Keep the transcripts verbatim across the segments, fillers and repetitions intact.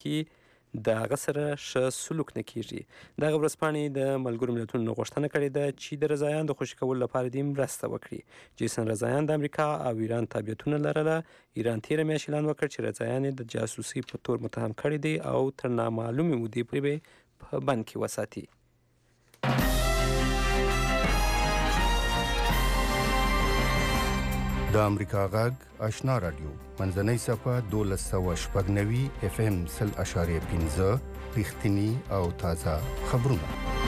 کې د هغه سره ښه سلوک نه کیږي. دغه ورځپاڼې د ملګرو ملتونو نه غوښتنه کړې ده چې د رضایان د خوشي کولو لپاره دې مرسته وکړي. جیسن رضایان د امریکا او ایران تابعیتونه لرله. ایران تېره میاشت اعلان وکړ چې رضایان یې د جاسوسۍ په تور متهم کړی دی او تر نامعلومې مودې پورې به په بند کې وساتي. د امریکا غږ آشنا رادیو منځنۍ صفحه دولس سوه شپږ نوي اف ام سل اشاریه پنځه رښتیني او تازه خبرونه.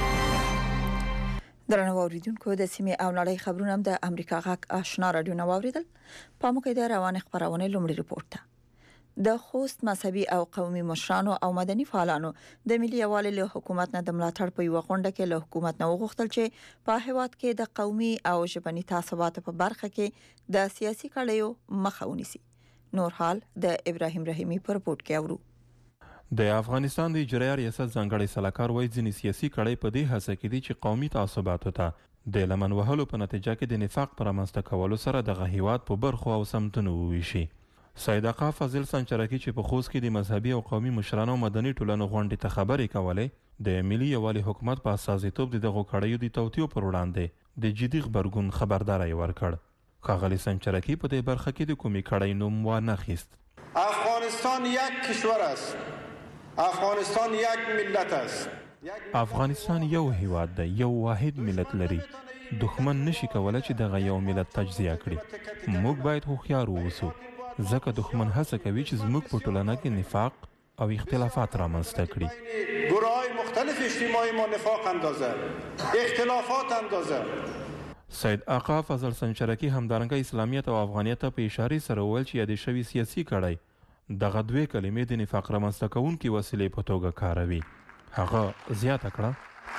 درنو اوریدونکو د سیمې او نړۍ خبرونه د امریکا غږ آشنا رادیو نو اوریدل. په موږ د روان خبرونه لومړی رپورت ده. د خوست مذهبي او قومي مشرانو او مدني فعالانو د ملي یووالي له حکومت نه د ملاتړ په یو غونډه کې له حکومت نه وغوښتل چې په هیواد کې د قومي او ژبني تعصباتو په برخه کې د سیاسي کړیو مخه ونیسي. نور حال د ابراهیم رحیمی په رپورت کې اورو. د افغانستان د اجرایي ریاست ځانګړی سلاکار وایي ځینې سیاسي کړۍ په دې هڅه کې دي چې قومي تعصباتو ته د لمن وهلو په نتیجه کې د نفاق پر رامنځته کولو سره دغه هیواد په برخو او سمتونو وویشي. سید آقا فضل سنچرکی چې په خوست کې د مذهبي او قومي مشرانو مدني ټولنو غونډې ته خبرې کولې د ملي یووالي حکومت په استازیتوب د دغو کړیو د توطیو پر وړاندې د جدي غبرګون خبرداری ورکړ. ښاغلي سنچرکی په دې برخه کې د کومې کړۍ نوم وانخیست. افغانستان یک کشور است. افغانستان یک ملت است. افغانستان یو هیواد دی، یو واحد ملت لري. دښمن نشي کولای چې دغه یو ملت تجزیه کړي. موږ باید هوښیار واوسو ځکه دښمن هڅه کوي چې زموږ په ټولنه کې نفاق او اختلافات رامنځته کړي. گروه‌های مختلف اجتماعی ما نفاق اندازه، اختلافات اندازه. سید آقا فضل سنچرکی همدارنګه اسلامیت او افغانیت په اشاره سره وویل چې یادې شوي سیاسي کړۍ دغه دوې کلمې د نفاق رامنځته کوونکې وسیلې په توګه کاروي. هغه زیاته کړه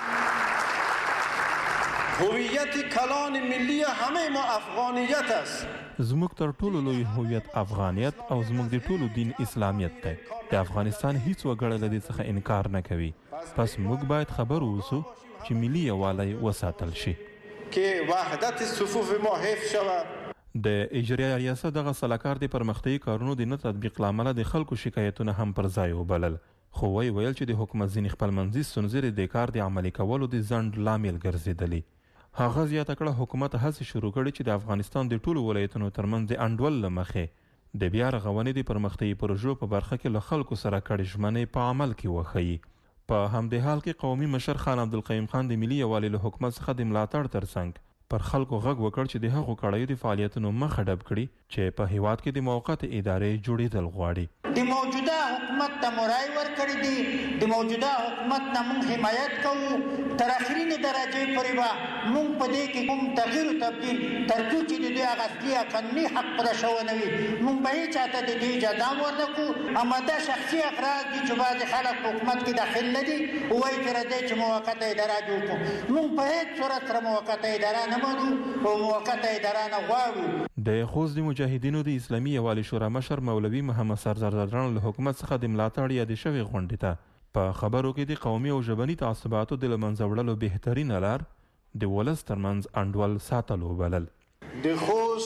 هویت کلان ملی همه ما افغانیت است. زموږ تر ټولو لوی هویت افغانیت او زموږ د ټولو دین اسلامیت دی. د افغانستان هیڅ وګړی له دې څخه انکار نه کوي. پس موږ باید خبر اوسو چې ملي یووالی وساتل شي. که وحدت صفوف ما حفظ شود. د اجرایي ریاست دغه سلاکار د پرمختیایي کارونو د نه تطبیق له امله د خلکو شکایتونه هم پر ځای وبلل. خو وایي ویل چې د حکومت ځینې خپلمنځي ستونزې د کار د عملي کولو د ځنډ لامل ګرځېدلي. هغه زیاته کړه حکومت هڅې شروع کړي چې د افغانستان د ټولو ولایتونو ترمنځ د انډول له مخې د بیا رغونې د پرمختیایي پروژو په برخه کې له خلکو سره کړې ژمنې په عمل کې وښیي. په همدې حال کې قومي مشر خان عبدالقیوم خان د ملي یووالي له حکومت څخه د ملاتړ ترڅنګ پر خلکو غږ وکړ چې د هغو کړیو د فعالیتونو مخه ډب کړي چې په هیواد کې د موقت ادارې جوړېدل غواړي. د موجوده حکومت ته مرای ورکړي دي. د موجوده حکومت نه موږ حمایت کوو. تر اخرینې درجې پورې به موږ په دې کې کوم تغییر او تبدیل تر څو چې د دوی هغه اصلي قانوني حق پوره شوی نه وي موږ به هېچا ته د دې اجازه هم ورنه کړو. همدا شخصي اغراض دي چې بعضې خلک په حکومت کې داخل نه دي وایي چې راځئ چې موقته اداره جوړ کړو. موږ په هېڅ صورت سره موقته اداره نه منو او موقته اداره نه غواړو. د خوست د مجاهدینو د اسلامي یووالي شورا مشر مولوي محمد سرزر زردران له حکومت څخه د ملاتړ یادې شوې غونډې ته په خبرو کې د قومي او ژبني تعصباتو د له منځه وړلو بهترینه لار د ولس ترمنځ انډول ساتل وبلل. د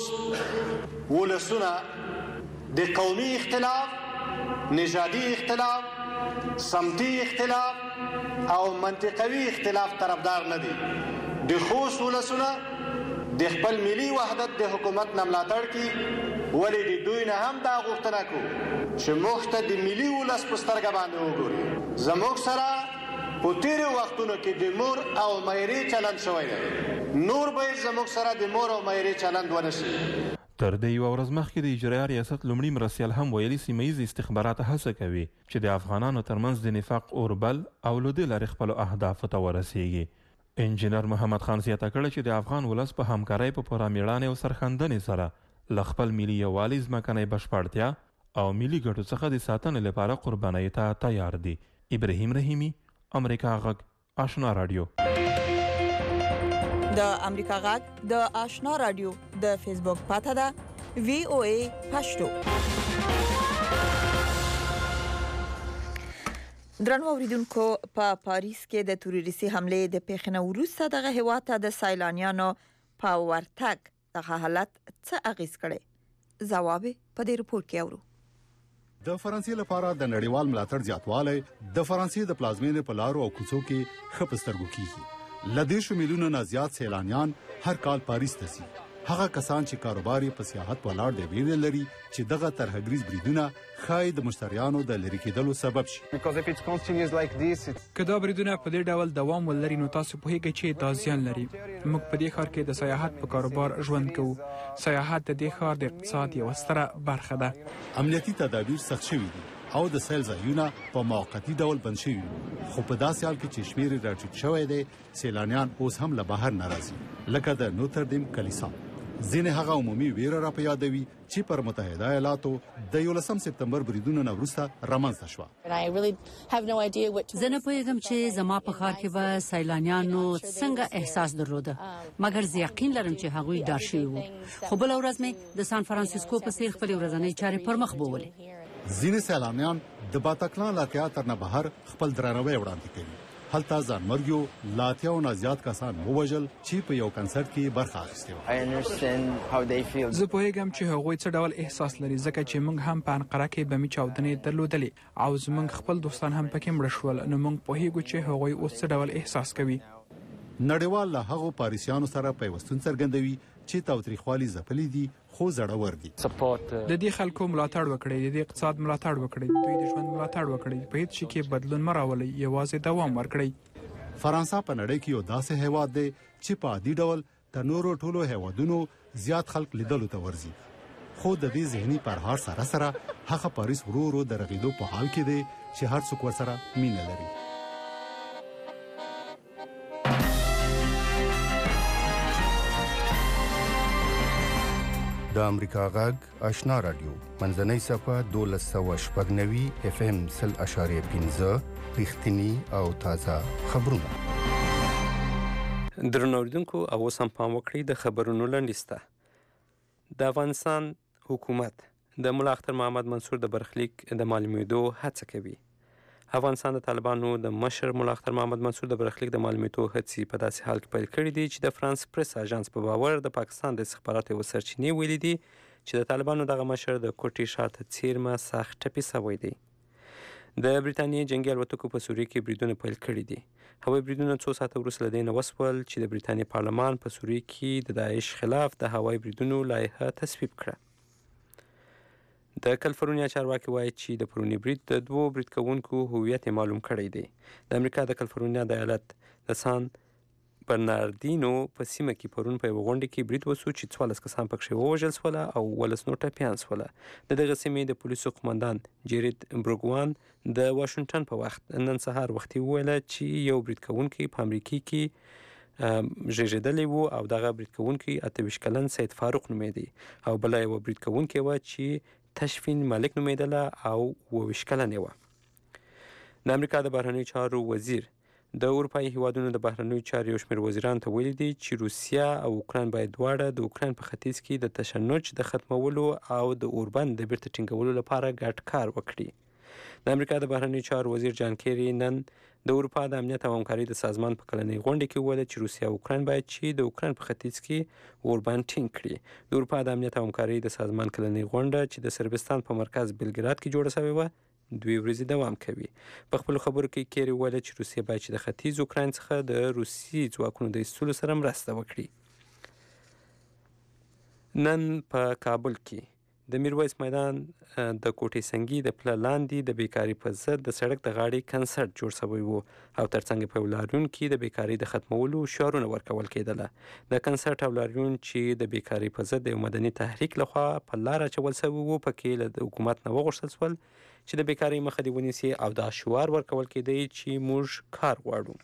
خوست ولسونه د قومي اختلاف، نژادي اختلاف، سمتي اختلاف او منطقوي اختلاف طرفدار نه دي. د خوست ولسونه د خپل ملي وحدت د حکومت نه ملاتړ کوي. ولې د دوی نه هم دا غوښتنه کوو چې موږ ته د ملي ولس په سترګه باندې وګوري. زموږ سره په تیرو وختونو کې د مور او میرې چلند شوی دی. نور به زموږ سره د مور او میرې چلند ونه شي. تر دې یوه ورځ مخکې د اجرایي ریاست لومړي مرستیال هم ویلي سیمه ییز استخبارات هڅه کوي چې د افغانانو ترمنځ د نفاق اور بل او له دې لارې خپلو اهدافو ته ورسیږي. انجینر محمد خان زیاته کړه چې د افغان ولس په همکارۍ په پوره مېړانې او سرښندنې سره له خپل ملي یووالي ځمکنۍ بشپړتیا او ملي ګټو څخه د ساتنې لپاره قربانۍ ته تیار دي. ابراهیم رحیمی، امریکا غږ آشنا رادیو. د امریکا غږ د آشنا رادیو د فیسبوک پاته ده وی او ای پښتو. درنو اوریدونکو په پاریس کې د تروریستي حملې د پیښې نه وروسته دغه هیواد ته د سیلانیانو په ورتګ دغه حالت څه اغیز کړی؟ ځواب په دې رپورت کې اورو. د فرانسې لپاره د نړیوال ملاتړ زیاتوالی د فرانسې د پلازمینې په لارو او کوڅو کې ښه په سترګو کیږي. له دېرشو میلیونو نه زیات سیلانیان هر کال پاریس ته ځي. هغه کسان چې کاروبار یې په سیاحت ولاړ دی ویل لري چې دغه ترهګریز بریدونه ښایي د مشتریانو د لرې کېدلو سبب شي. که دا بریدونه په دې ډول دوام ولري نو تاسو پوهیږئ چې دا زیان لري. موږ په دې ښار کې د سیاحت په کاروبار ژوند کوو. سیاحت د دې ښار د اقتصاد یوه ستره برخه ده. امنیتي تدابیر سخت شوي دي او د سیل ځایونه په موقتي ډول بند شوي وو. خو په داسې حال کې چې شمېر راټیټ شوی دی سیلانیان اوس هم له بهر نه راځي لکه د نوتردیم کلیسا. ځینې هغه عمومي ویره را په یادوي چې پر متحده ایالاتو د یولسم سپتمبر بریدونو نه وروسته رامنځته شوه. زه نه پوهېږم چې زما په ښار کې به سیلانیانو څنګه احساس درلوده مګر زه یقین لرم چې هغوی ډار شوي وو. خو بله ورځ مې د سان فرانسیسکو په څېر خپلې ورځنۍ چارې پر مخ بولې. ځینې سیلانیان د باتاکلان لا تیاتر نه بهر خپل درناوی وړاندې کوي. هلته ځانمرګیو لا اتیاو نه زیات کسان ووژل چې په یو کنسرت کې برخه اخیستې وه. زه پوهیږم چې هغوی څه ډول احساس لري ځکه چې موږ هم په انقره کې بمي چاودنې درلودلې او زموږ خپل دوستان هم پکې مړه شول. نو موږ پوهیږو چې هغوی اوس څه ډول احساس کوي. نړیوال له هغو پاریسیانو سره پیوستون څرګندوي چې تاوتریخوالي ځپلي دي خو زړور دي. د دې خلکو ملاتړ وکړئ، د دې اقتصاد ملاتړ وکړئ، دوی د ژوند ملاتړ وکړئ. په هیڅ شي کې بدلون مه راولئ، یوازې دوام ورکړئ. فرانسه په نړۍ کې یو داسې هیواد دی چې په عادي ډول د نورو ټولو هیوادونو زیات خلک لیدلو ته ورځي. خو د دې ذهني پرهار سره سره هغه پاریس ورو ورو د رغېدو په حال کې دی چې هر څوک ورسره مینه لري. د امریکا غږ آشنا رادیو منځنۍ صفه دولس سوه شپږ نوي اف ام سل اشاریه پنځه رښتینی او تازه خبرونه. درنو اوریدونکو اوس هم پام وکړئ د خبرونو لنډیسته. د افغانستان حکومت د ملا اختر محمد منصور د برخلیک د معلومېدو هڅه کوي. افغانستان د طالبانو د مشر ملا اختر محمد منصور د برخلیک د معلومېدو هڅې په داسې حال کې پیل کړي دي چې د فرانس پریس اژانس په باور د پاکستان د استخباراتو یوه سرچینې ویلي دي چې د طالبانو دغه مشر د کوټې ښار ته څیرمه سخت ټپي سوی دی. د بریتانیې جنګي الوتکو په سوریه کې بریدونه پیل کړي دي. هوایي بریدونه څو ساعته وروسته له دې نه وسول چې د بریتانیې پارلمان په سوریه کې د داعش خلاف د هوایي بریدونو لایحه تصویب کړه. د کلیفورنیا چارواکي وایي چې د پروني برید د دوو برید کوونکو هویت یې معلوم کړی دی. د امریکا د کلیفورنیا د ایالت د سان برناردینو په سیمه کې پرون په یوه غونډه کې برید وسو چې څوارلس کسان پکښې ووژل سوله او اوولس نور ټپیان سوله. د دغه سیمې د پولیسو قمندان جیرید بروګوان د واشنګټن په وخت نن سهار وختي وویله چې یو برید کوونکی په امریکا کې ژېږېدلی و او دغه برید کوونکی اته ویشت کلن سید فاروق نومېدی او بله یوه برید کوونکې وه چې تشفین مالک نومېدله او اووه ویشت کلنې وه. د امریکا د بهرنیو چارو وزیر د اروپایي هیوادونو د بهرنیو چارو یو شمېر وزیرانو ته ویلي دي چې روسیه او اوکراین باید دواړه د اوکراین په ختیځ کې د تشنج د ختمولو او د اوربند د بیرته ټینګولو لپاره ګډ کار وکړي. د امریکا د بهرنیو چارو وزیر جان کیری نن د اروپا د امنیت او همکارۍ د سازمان په کلنۍ غونډه کې وویل چې روسیه او اوکراین باید چې د اوکراین په ختیځ کې اوربند ټینګ کړي. د اروپا د امنیت او همکارۍ د سازمان کلنۍ غونډه چې د صربستان په مرکز بلګراد کې جوړه شوې وه دوی ورځې دوام کوي. په خپلو خبرو کې کیری وویل چې روسیه باید چې د ختیځ اوکراین څخه د روسي ځواکونو د ایستلو سره مرسته وکړي. نن په کابل کې د میرویس میدان د کوټې سنګي د پله لاندې د بیکاري په ضد د سړک د غاړې کنسرت جوړ شوی و او ترڅنګ په لاریون کې د بیکاري د ختمولو شعارونه ورکول کېدله. د کنسرت او لاریون چې د بیکاري په ضد د یو مدني تحریک لخوا په لار اچول شوی و پکې له حکومت نه وغوښتل شول چې د بیکاري مخه دې ونیسي او دا شعار ورکول کېدی چې موږ کار غواړو.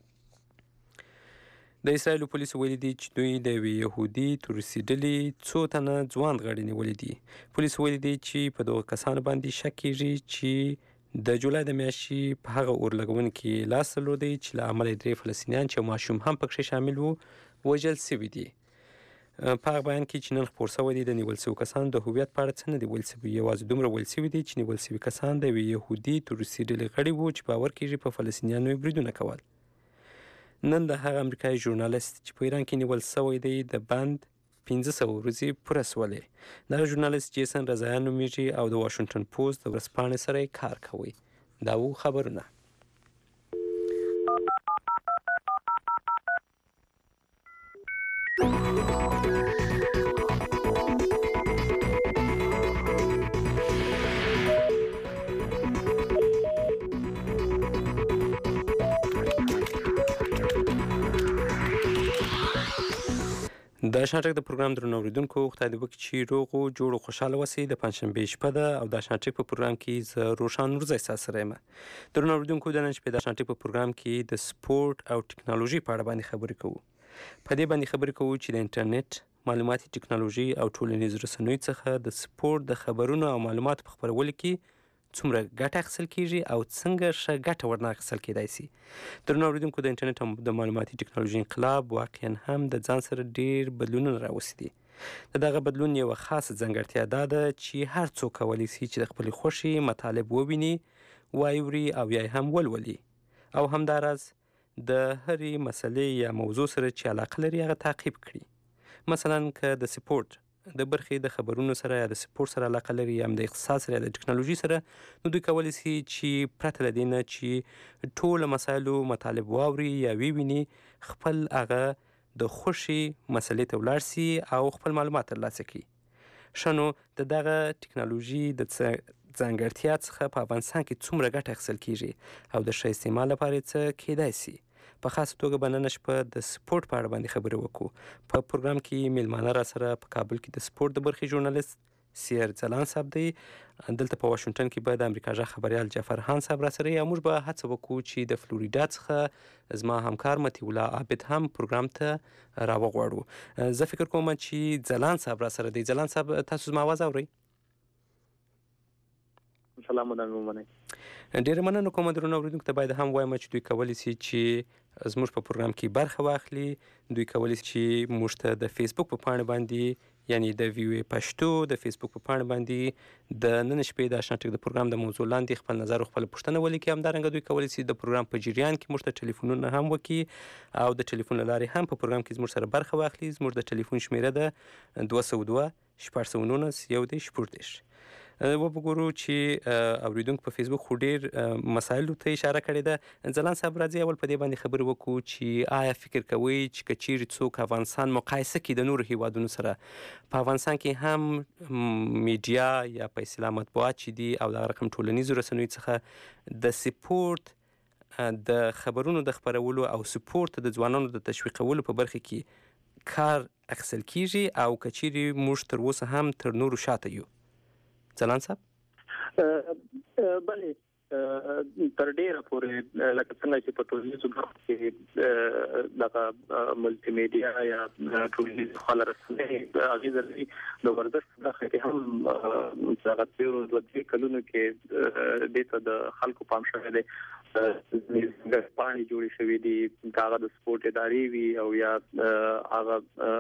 د اسرائیلو پولیسو ویلي دي چې دوی د یوې یهودي تروریستي ډلې څو تنه ځوان غړي نیولي دي. پولیسو ویلي دي چې په دغو کسانو باندې شک کېږي چې د جولای د میاشتې په هغه اور لګونې کې لاس درلودی چې له امله درې فلسطینیان چې ماشوم هم پکښې شامل وو وژل سوي دي. په هغه بیان کې چې نن خپور شوی دی د نیول شوي کسانو د هویت په اړه څه نه دي ویل شوي. یوازې دومره ویل شوي دي چې نیول شوي کسان د یوې یهودي تروریستي ډلې غړي وو چې باور کېږي په فلسطینیانو یې بریدونه کول. نن د هغه امریکایي ژورنالیست چې په ایران کې نیول شوی دی د بند پنځه سوه ورځې پوره سولې. دغه ژورنالیست جیسن رضایان نومیږي او د واشنګټن پوسټ د ورځپاڼې سره یې کار کوي. دا و خبرونه. د شانټک د پروګرام درنو اوریدونکو خدای دې وکړي چې روغ او جوړ او خوشحاله اوسئ. د پنجشنبې شپه ده او د شانټک په پروګرام کې زه روشان نورزی ستاسو سره یم. درنو اوریدونکو د نن شپې د شانټک په پروګرام کې د سپورت او ټکنالوژي په اړه باندې خبرې کوو. په دې باندې خبرې کوو چې د انټرنیټ، معلوماتي ټکنالوژي او ټولنیز رسنیو څخه د سپورت د خبرونو او معلوماتو په خپرولو کې څومره ګټه اخیستل کیږي او څنګه ښه ګټه ورنه اخیستل کیدای شي. درنو اوریدونکو د انټرنیټ او د معلوماتي ټکنالوژي انقلاب واقعا هم د ځان سره ډیر بدلونونه راوستي دي. د دغه بدلون یوه خاصه ځانګړتیا دا ده چې هر څوک کولی شي چې د خپلې خوښې مطالب وویني، واوري او یا هم ولولي او همداراز د هرې مسلې یا موضوع سره چې علاقه لري هغه تعقیب کړي. مثلا که د سپورت د برخې د خبرونو سره یا د سپورت سره علاقه لري یا هم د اقتصاد سره یا د ټکنالوژي سره، نو دوی کولی شي چې پرته له دې نه چې ټوله مسایلو مطالب واوري یا وویني، خپل هغه د خوښې مسلې ته ولاړ شي او خپل معلومات ترلاسه کړي. ښه نو د دغه ټکنالوژي د ځانګړتیا څخه په افغانستان کې څومره ګټه اخیستل کیږي او د ښه استعمال لپاره یې څه کیدای شي. په خاصه توګه به نن شپه د سپورت په اړه باندې خبرې وکړو. په پروګرام کې میلمانه را سره په کابل کې د سپورت د برخې ژورنالیست سیر ځلان صاحب دی. دلته په واشنګټن کې به د امریکا غږ خبریال جعفر خان صاحب را سره یا موږ به هڅه وکړو چې د فلوریدا څخه زما همکار مطیع الله عابد هم پروګرام ته راوغواړو. زه فکر کوم چې ځلان صاحب را سره دی. ځلان صاحب تاسو زما اواز اورئ؟ سلام علیکم. ډیره مننه کوم. درنو اوریدونکو ته باید هم وایم چې دوی کولی شي چې زموږ په پروګرام کې برخه واخلي. دوی کولی شي چې موږ ته د فیسبوک په پاڼه باندې، یعنی د ویو پښتو د فیسبوک په پاڼه باندې د نن شپې د شانټک د پروګرام د موضوع لاندې خپل نظر او خپل پوښتنه ولیکي. همدارنګه دوی کولی شي د پروګرام په جریان کې موږ ته ټلیفونونه هم وکړي او د ټلیفون له لارې هم په پروګرام کې زموږ سره برخه واخلي. زموږ د ټلیفون شمیره ده دوه سوه دوه شپږ سوه نولس یو دېرش شپږ دېرش. وګورو چې اوریدونکو په فیسبوک خو ډیر مسایلو ته اشاره کړې ده. ځلان صاحب راځي اول په دې باندې خبرې وکړو چې آیا فکر کوئ چې که چیرې څوک افغانستان مقایسه کړي د نورو هیوادونو سره، په افغانستان کې هم میډیا یا په اصطلاح مطبوعات چې دي او دغه رقم ټولنیزو رسنیو څخه د سپورت د خبرونو د خپرولو او سپورت د ځوانانو د تشویقولو په برخه کې کار اخیستل کیږي او که چیرې موږ تر اوسه هم تر نورو شاته یو؟ ځلان صاحب بله تر ډیره پورې لکه څنګه چې په ټولنیزو برخو کې دغه ملټي میډیا یا ټولنیز خبر رسنۍ اغېز لري. د ورزش برخه کې هم هغه تیرو دوه کلونو کې دې ته د خلکو پام شوی دی. پاڼې جوړې شوې دي، هغه د سپورت ادارې وي او یا هغه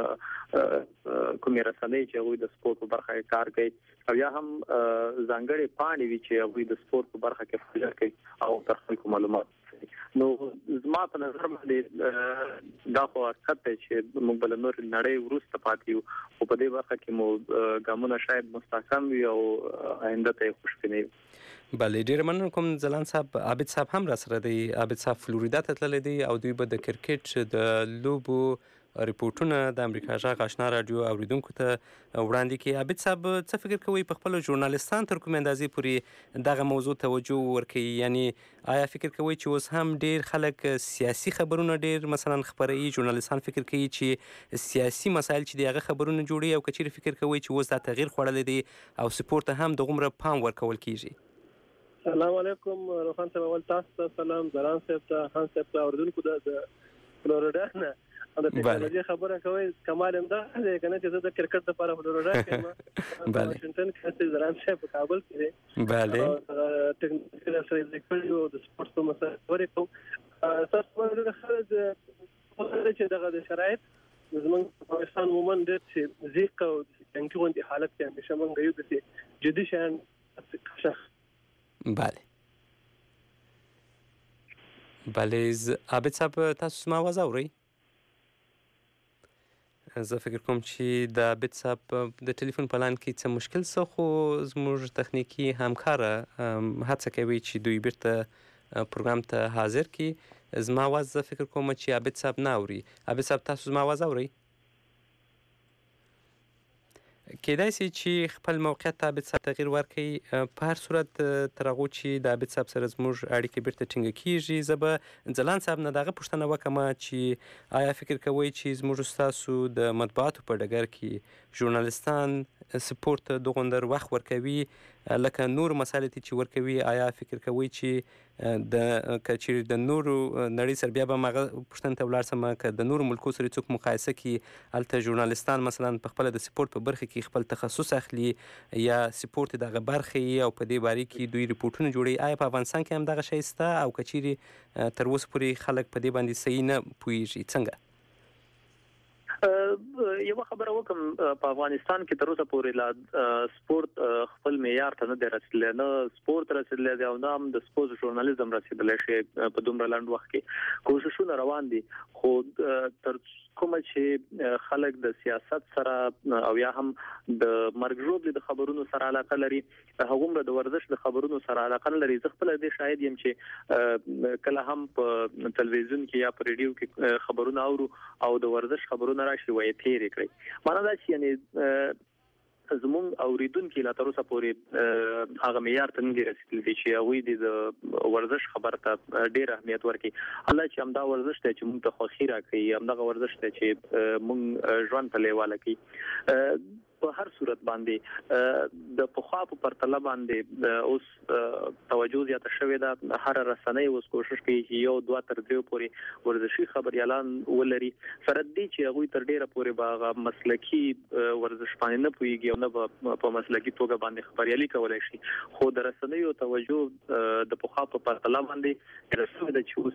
کومې رسنۍ چې هغوی د سپورت په برخه کې کار کوي او یا هم ځانګړې پاڼې وي چې هغوی د سپورت په برخه کې فعالیت کوي او تر خلکو معلومات. نو زما په نظر باندې دا خو حقیقت دی چې موږ بل نور نړۍ وروسته پاتې یو او په دې برخه کې مو ګامونه شاید مستحکم وي او آینده ته خوشبینه وي. بله ډیره مننه کوم ځلان صاحب. عابد صاحب هم را سره دی. عابد صاحب فلوریدا ته تللی دی او دوی به د کرکټ د لوبو ریپورټونه د امریکا غږ آشنا راډیو اوریدونکو ته وړاندې کړي. عابد صاحب څه فکر کوئ په خپلو ژورنالیستان تر کومې اندازې پورې دغه موضوع توجه ورکوي؟ یعنی آیا فکر کوئ چې اوس هم ډیر خلک سیاسي خبرونه ډیر مثلا خپروي؟ ژورنالیستان فکر کوي چې سیاسي مسایل چې دي هغه خبرونه جوړوي او که چیرې فکر کوئ چې اوس دا تغییر خوړلی دی او سپورت ته هم دغومره پام ورکول کیږي؟ السلام علیکم روخان صاحب. اول تاسو ته سلام، ځلان صاحب ته، خان صاحب ته، اوریدونکو د فلوریدا نه او د ټکنالوژي خبره کوي. کمال هم دا دی کنه چې زه د کرکټ لپاره فلوریدا کې یم. واشنګټن کې ځلان صاحب په کابل کې دی. بله ټکنالوژي سره د کلیو د سپورت په مسله ورکو تاسو ورته خلک چې دغه د شرایط زمونږ افغانستان عموما د زیق او څنګه غوندي حالت کې همیشه مونږ یو د جدي شان شخص. بله بله عابد صاحب تاسو زما اواز اورئ؟ زه فکر کوم چې د عابد صاحب د ټلیفون په لاین کې څه مشکل څه خو زموږ تخنیکی همکاره هڅه کوي چې دوی بیرته پروګرام ته حاضر کړي. زما आवाज زه فکر کوم چې عابد صاحب نه اوري. عابد صاحب تاسو زما आवाज اورئ؟ کېدای شي چې خپل موقعیت ته عابد صاحب تغییر ورکړي. په هر صورت تر هغو چې د عابد صاحب سره زموږ اړیکې بیرته ټینګه کېږي، زه به ځلاند صاحب نه د هغه پوښتنه وکړم چې آیا فکر کوئ چې زموږ ستاسو د مطبوعاتو په ډګر کې ژورنالستان سپورت ته دوغندر وخت ورکوي لکه نور مسایل چې ورکوي؟ آیا فکر کوئ چې د که چیرې د نورو نړۍ سره بیا به هم هغه پوښتنې ته ولاړ سم که د نورو ملکو سره څوک مقایسه کړي، هلته ژورنالستان مثلا په خپله د سپورت په برخه کې خپل تخصص اخلي یا سپورت د هغه برخه یي او په دې باره کې دوی ریپورټونه جوړوي؟ آیا په افغانستان کې هم دغه شی شته او که چیرې تر اوسه پورې خلک په دې باندې صحیح نه پوهېږي؟ څنګه؟ یو خبره وکم، په افغانستان کې تر اوسه پورې لا سپورت خپل معیار ته نه دی رسیدلی، نه سپورت رسیدلی دی او نه هم د سپورت ژورنالیزم رسیدلی شي. په دومره لنډ وخت کې کوششونه روان دي، خو تر کومه چې خلک د سیاست سره او یا هم د مرګ ژوبلې د خبرونو سره علاقه لري، هغومره د ورزش د خبرونو سره علاقه نه لري. زه خپله دې شاهد یم چې کله هم په تلویزیون کې یا په ریډیو کې خبرونه اورو او د ورزش خبرونه راشي وایي تیرې کړئ. معنا دا چې یعنې زموږ اوریدونکي لا تر اوسه پورې هغه معیار ته نه دي رسیدلي چې هغوی د ورزش خبر ته ډېر اهمیت ورکړي. الله چې همدا ورزش دی چې موږ ته خوښي راکوي، همدغه ورزش دی چې موږ ژوند ته لیواله کوي. په هر صورت باندې د پخوا په پرتله باندې اوس توجه زیاته شوې ده. هر رسنۍ اوس کوشش کوي چې یو دوه تر دریو پورې ورزشي خبریالان ولري، سره دې چې هغوی تر ډېره پورې به هغه مسلکي ورزش باندې نه پوهېږي او نه به په مسلکي توګه باندې خبریالي کولی شي. خو د رسنیو توجه د پخوا په پرتله باندې رسوي ده چې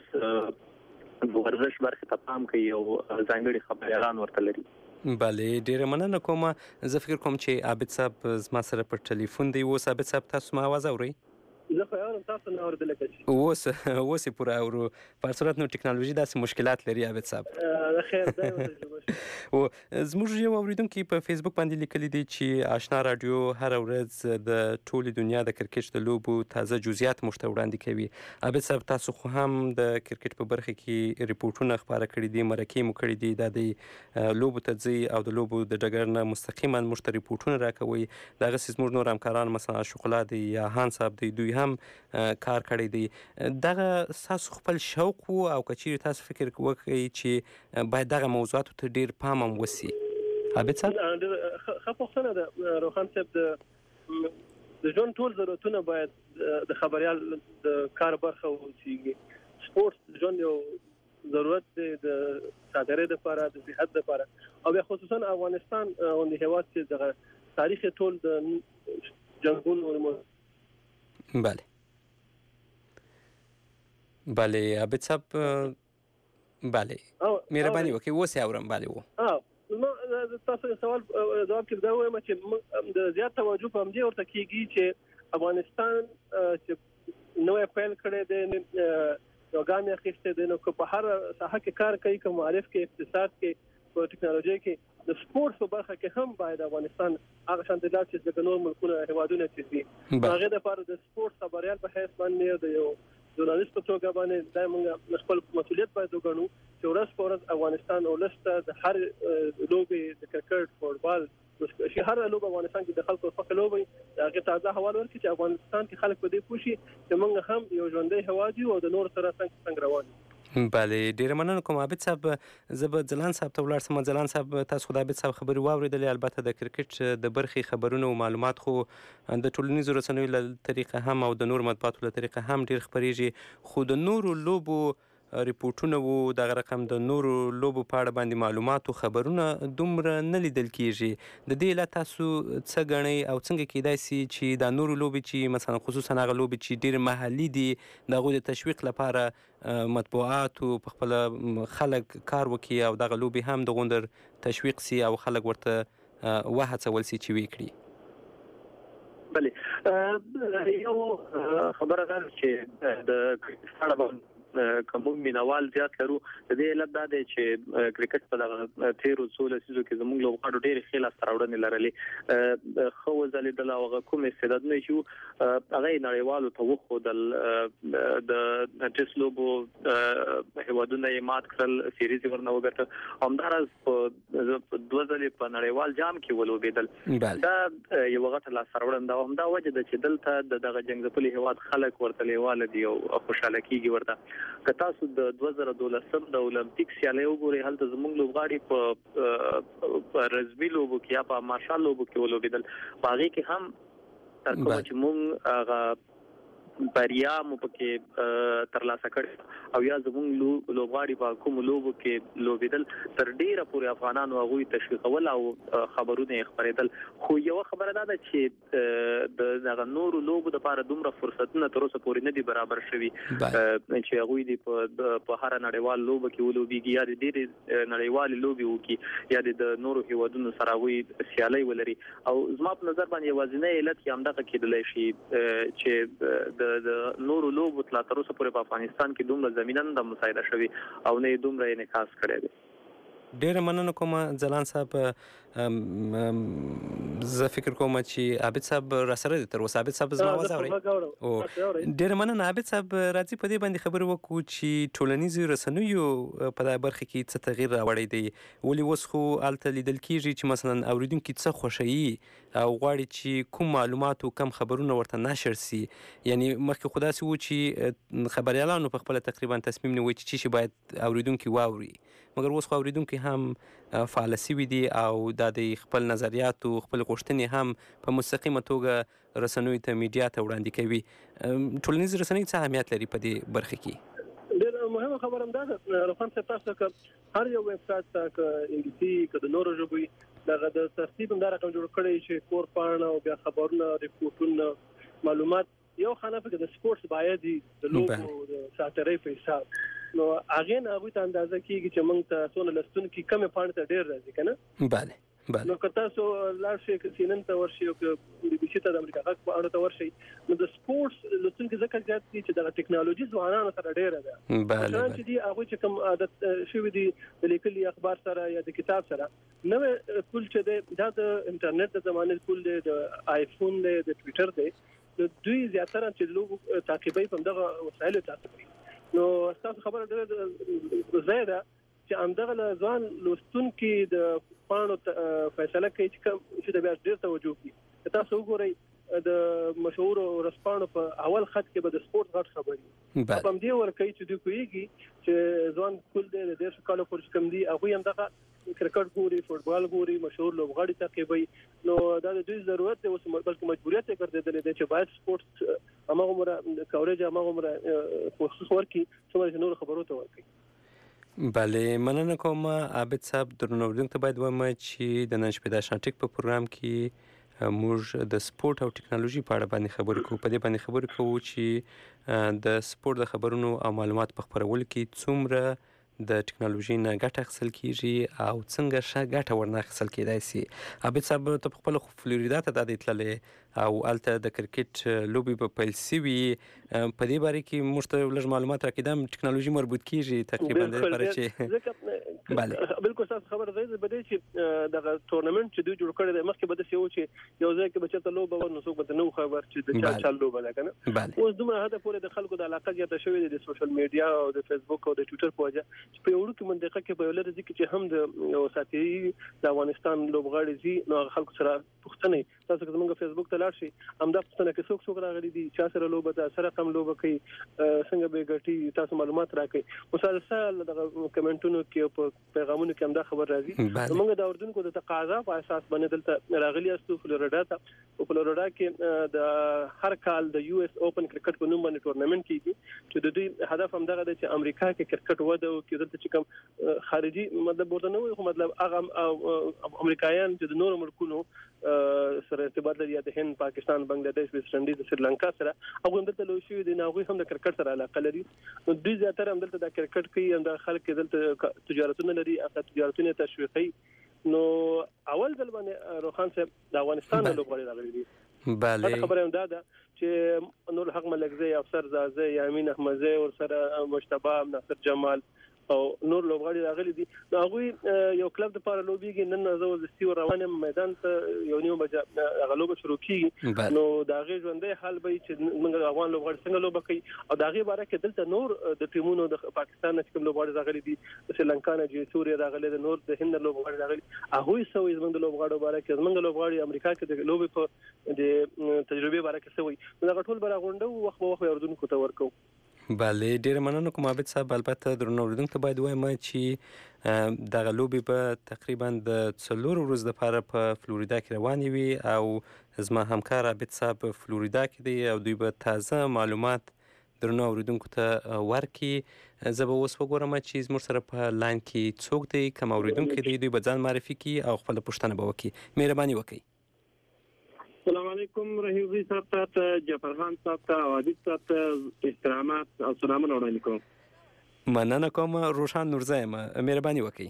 اوس د ورزش برخې ته پام کوي او ځانګړي خبریالان ورته لري. بله، ډیره مننه کوم. زه فکر کوم چې عابد صاحب زما سره پر ټلیفون دی. اوس عابد صاحب تاسو ما आवाज اورئ؟ زه خو اورم، تاسو نه اورېدلی که چې اوس اوس یې پوره اورو. په هر صورت نو ټکنالوژي داسې مشکلات لري عابد صاحب. خیر دا یوه تجربه شوه. او زموږ یو اورېدونکي په فیسبوک باندې لیکلي دي چې آشنا راډیو هره ورځ د ټولې دنیا د کرکټ د لوبو تازه جزئیات موږ ته وړاندې کوي. عابد صاحب تاسو خو هم د کرکټ په برخه کې ریپورټونه خپاره کړي دي، مرکې مو کړي دي، دا د لوبو ته ځئ او د لوبو د ډګر نه مستقیما موږ ته ریپورټونه راکوئ. دغسې زموږ نور همکاران مثلا شوقلا دی یا هان صاحب دی، دوی هم کار کړی دی. دغه ستاسو خپل شوق و او که چیرې تاسو فکر وکړئ چې باید دغه موضوعاتو ته ډېر پام هم وسي؟ عابد صاحب ښه پوښتنه ده روښان صاحب. د د ژوند ټول ضرورتونه باید د خبریال د کار برخه واوسېږي. سپورټ د ژوند یو ضرورت دی د صادرۍ دپاره، د صحت دپاره، او بیا خصوصا افغانستان غوندې هېواد چې دغه تاریخ یې ټول د جنګونو. بله بله عابد صاحب، بله مهرباني وکړئ، اوس یې اورم. بله و نو تاسو سوال جواب کې دا وایم چې د زیات توجه په همدې ورته کېږي چې افغانستان چې نوی پیل کړی دی، یو ګام یې اخیستی دی، نو که په هر ساحه کې کار کوي، که معارف کې، اقتصاد کې، په ټکنالوژۍ کې، د سپورټ په برخه کې هم باید افغانستان هغه شان لاړ شي لکه نور ملکونه هېوادونه چې دي. هغې دپاره د سپورټ خبریال په حیث باندې د یو ژورنالیست په توګه باندې دا موږ خپل مسؤلیت باید وګڼو چې ورځ په ورځ افغانستان ولس ته د هر لوبې، د کرکټ، فوټبال، چې هر لوبه افغانستان کې د خلکو خوښه لوبه وي، د هغې تازه حوال ورکړي چې افغانستان کې خلک په دې پوه شي چې موږ هم یو ژوندی هېواد یو او د نورو سره څنګ په څنګ روان یو. بله ډیره مننه کوم عابد صاحب. زه به ځلاند صاحب ته ولاړ سم. ځلاند صاحب تاسو خو د عابد صاحب خبرې واورېدلې، البته د کرکټ د برخې خبرونه او معلومات خو د ټولنیزو رسنیو له طریقه هم او د نور مطبوعاتو له طریقه هم ډیر خپریږي، خو د نورو لوبو ریپورټونه وو، دغه رقم د نورو لوبو په اړه باندې معلومات او خبرونه دومره نه لیدل کېږي. د دې علت تاسو څه ګڼئ او څنګه کېدای سي چې دا نورو لوبې چې مثلا خصوصا هغه لوبې چې ډېر محلي دي، د هغوی د تشویق لپاره مطبوعاتو په خپله خلک کار وکړي او دغه لوبې هم د غوندر تشویق سي او خلک ورته وهڅول سي چې ویې کړي؟ بله، یو خبره ده چې د کرکټ په اړه کوم مینوال زیات لرو د دې علت دا دی چې کرکټ په دغه تیرو څولو سيزو کې زموږ لوبغاړو ډېر خیال ستراوړنې لرلې خو ځلې د هغه کوم استعدادونه چې هغه نړیوالو ته وخودل د ټیسټ لوبو هیوادونه یې مات کړل سیریز ورنه وګټه همدارس په دوه ځلې په نړیوال جام کې ولوبېدل دا یو غټه لاس ستراوړنه ده همدا وجه ده چې دلته دغه جنگ ځپلي هیواد خلک ورته لیواله دي او خوشاله کیږي ورته که تاسو د دوه زره دولسم د اولمپیک سیالۍ وګورئ هلته زموږ لوبغاړي په رزمي لوبو کې یا په مارشال لوبو کې ولوبېدل په هغې کې هم تر کومه چې موږ هغه بریا مو پکې ترلاسه کړې او یا زموږ لوبغاړي په کوم لوبو کې لوبېدل تر ډیره پورې افغانانو هغوی تشویقول او خبرونه یې خپرېدل خو یوه خبره دا ده چې د دغه نورو لوبو دپاره دومره فرصتونه تر اوسه پورې نه دي برابر شوي چې هغوی دې په هره نړیوال لوبه کې ولوبېږي یا د ډېرې نړیوالې لوبې وکړي یا د نورو هیوادونو سره هغوی سیالۍ ولري او زما په نظر باندې یوازینی علت یې همدغه کېدلی شي چې د نورو لوبو تر اوسه پورې په افغانستان کې دومره زمینه نه ده مساعده شوې او نه یې دومره انعکاس کړی دی. ډیره مننه کوم ځلان صاحب زه فکر کوم چې عابد صاحب را سره دي تر اوسه عابد صاحب زما आवाज اوري او ډیره مننه عابد صاحب راځي په دې باندې خبرې وکړو چې ټولنیزو رسنیو په دغه برخه کې څه تغییر راوړی دی ولې اوس خو هلته لیدل کېږي چې مثلا اوریدونکي څه خوښوي او غواړي چې کوم معلومات او کم خبرونه ورته نشر سي یعنی مخکې خو داسې و چې خبریالانو په خپله تقریبا تصمیم نیوی چې څه شی باید اوریدونکي واوري مګر اوس خو اوریدونکي هم فعال سوي دي او دا د خپل نظریات او خپل غوښتنې هم په مستقیمه توګه رسنیو ته میډیا ته وړاندې کوي. ټولنیز رسنۍ څه اهمیت لري په دې برخه کې؟ ډېر مهمه خبره هم دا ده روښان صاحب تاسو که هر یو ویب سایټ ته که انګلیسي که د نورو ژبو دغه د ترتیب هم دا رقم جوړ کړی چې کور پاڼه او بیا خبرونه ریپورټونه معلومات یو خانه په د سپورتس باید د لوګو د ساترۍ په حساب نو هغه نه هغه ته اندازه کیږي چې موږ ته څونه لستون کې کم پاڼه ته ډیر راځي کنه bale bale نو که تاسو لاړ شئ که سینن ته ورشئ او که بي بي سي ته د امریکا غږ په اړه ته ورشئ نو د سپورتس لستون کې ځکه زیات دي چې د ټیکنالوژي ځوانانو سره ډیره ده bale چې دي هغه چې کوم عادت شوی دي د لیکلي اخبار سره یا د کتاب سره نو کول چې دا د انټرنیټ د زمانه کول د آیفون د ټوئیټر دی نو دوی زیاتره چې لوګو تعقیبي په دغه وسایل تعقیبي نو تاسو خبره ده زیاده چې همدغه ځوان لوستون کې د پانو فیصله کوي چې کوم چې د بیا ډیر توجه کوي تاسو وګورئ د مشهور ورسپانو په اول خط کې به د سپورت غټ خبري په هم دی ورکوي چې دوی کوي چې ځوان کول د ډیر کالو پورې کوم دي هغه هم دغه کرکټ ګوري فوټبال ګوري مشهور لوبغاړي تعقیبي نو دا د دوی ضرورت دی اوس بلکې مجبوریت یې ګرځېدلې ده چې باید سپورت هغه عمره کوریج هغه عمره خصوص ورکي څومره نور خبرو ته ورکي. بله مننه کوم عابد صاحب درنوردونکو ته باید وایم چې د نن شپې د شانټیک په پروګرام کې موږ د سپورت او ټکنالوژي په اړه باندې خبرې کوو په دې باندې خبرې کوو چې د سپورت د خبرونو او معلومات په خپرولو کې څومره د ټکنالوژي نه ګټه اخیستل کیږي او څنګه ښه ګټه ورنه اخیستل کیدای سي. عابد صاحب ته په خپل فلوریدا ته د تللې او الته د کرکټ لوبي په پیل سوي په دې باره کې موږ ته لږ معلومات راکړم ټکنالوژي مربوط کیږي تقریبا د لپاره چې bale بالکل تاسو خبر زید بده چې دغه ټورنمنت چې دوی جوړ کړی دی مخکې بده شو چې یو ځای کې بچته لوبه ورنه څوک به نو خبر چې د چا چا لوبه ده کنه اوس دومره هدا پورې د خلکو د علاقه زیاته شوې ده د سوشل میډیا او د فیسبوک او د ټوئیټر په وجه چې په وړو کې منطقه کې په ولر ځکه چې هم د ساتي د افغانستان لوبغاړي زی نو خلکو سره پښتنه تاسو کومه فیسبوک ته لاړ شئ همدا پښتنه کې څوک څوک راغلي دي چا سره لوبه ده سره کم لوبه کوي څنګه به ګټي تاسو معلومات راکړئ مسلسل دغه کمنټونو کې په پیغامونو کې همدا خبر راځي موږ د اردن کو د تقاضا په اساس باندې دلته راغلي استو فلوریدا ته او فلوریدا کې د هر کال د یو اس اوپن کرکټ په نوم باندې ټورنمنت کیږي چې د دوی هدف هم دغه دی چې امریکا کې کرکټ وده او کې دلته چې کوم خارجي مطلب ورته نه وي خو مطلب هغه امریکایان چې د نورو ملکونو سره ارتباط لري د هند پاکستان بنگلاديش ویسټ انډیز سریلانکا سره هغه دلته لوي شوی دي ناغوي هم د کرکټ سره علاقه لري نو دوی زیاتره هم دلته د کرکټ کوي هم د خلک دلته تجارتونه لري هغه تجارتونه تشویقي نو اول ځل باندې روخان صاحب د افغانستان لوبغاړي راغلي دي بله خبره هم دا ده چې نور حق ملکزی افسر زازه یامین احمدزی ور سره مجتبی ناصر جمال او نور لوبغاړي راغلي دي نو هغه یو کلب د پاره لوبيږي نن زو زستي روانه میدان ته یو نیو بجا غلوب شروع کیږي نو دا غي ژوندې حال به چې موږ افغان لوبغاړي څنګه لوب کوي او دا غي باره کې دلته نور د ټیمونو د پاکستان څخه لوبغاړي راغلي دي د سریلانکا نه چې سوریا راغلي د نور د هند لوبغاړي راغلي هغه سوي زموږ لوبغاړو باره کې زموږ لوبغاړي امریکا کې د لوبي په د تجربه باره کې سوي دا ټول بره غونډه وخت په وخت اردن کو ته ورکو بله ډیر مننه کوم عابد صاحب البته درنو اوریدونکو باید وایم چې دغه لوبي په تقریبا د څلور ورځې لپاره په فلوریدا کې روانې وي او زما همکار عابد صاحب په فلوریدا کې دی او دوی به تازه معلومات درنو اوریدونکو ته ورکي. زه به اوس وګورم چې زموږ سره په لاین کې څوک دی کوم اوریدونکي دی دوی به ځان معرفي کړي او خپل پوښتنه به وکړي. مهرباني وکړئ. السلام علیکم رحیمزی صاحب ته جعفرخان صاحب ته عادل صاحب ته احترامات او سلامونه وړاندې کوم. مننه کوم. روشن نورزی یم. مهرباني وکړئ.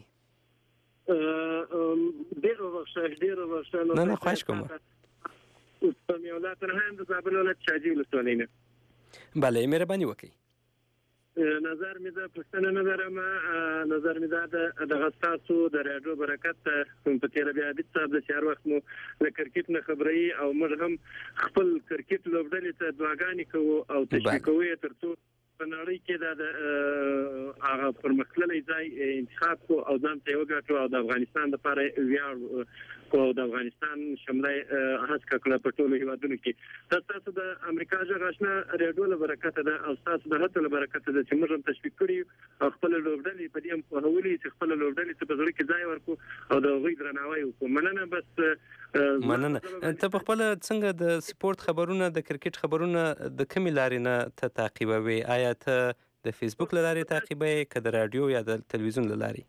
ډیر ورښه ډیر ورښه نه نه خواهش کوم. استاد میولات رحیم د زابل ولایت شاجوی ولسوالۍ نه. بله مهرباني وکړئ. نظر مې د پښتنه نظرم نظر مې دا د غستاسو د رادیو برکت په تیر بیا د صاحب د شهر وخت مو د کرکټ نه خبري او موږ هم خپل کرکټ لوبډلې ته دعاګانې کوو او تشویق کوو ترڅو په نړۍ کې د هغه پرمختللي ځای انتخاب کو او ځان ته وګټو او د افغانستان لپاره ویاړ کو د افغانستان شملای هڅه کړه په ټولو هیوادونو کې. تاسو د امریکا ژغښنا رادیو له برکت ده او تاسو د هڅو له برکت ده چې موږ هم تشویق کړی او خپل لوبډلې په دې هم په هولي چې خپل لوبډلې ته په ځړ کې ځای ورکو او د غوي درناوی وکړو. مننه. بس مننه. ته په خپل څنګه د سپورت خبرونه د کرکټ خبرونه د کومې لارې نه ته تعقیبوي؟ آیا ته د فیسبوک لارې تعقیبوي که د رادیو یا د تلویزیون لارې؟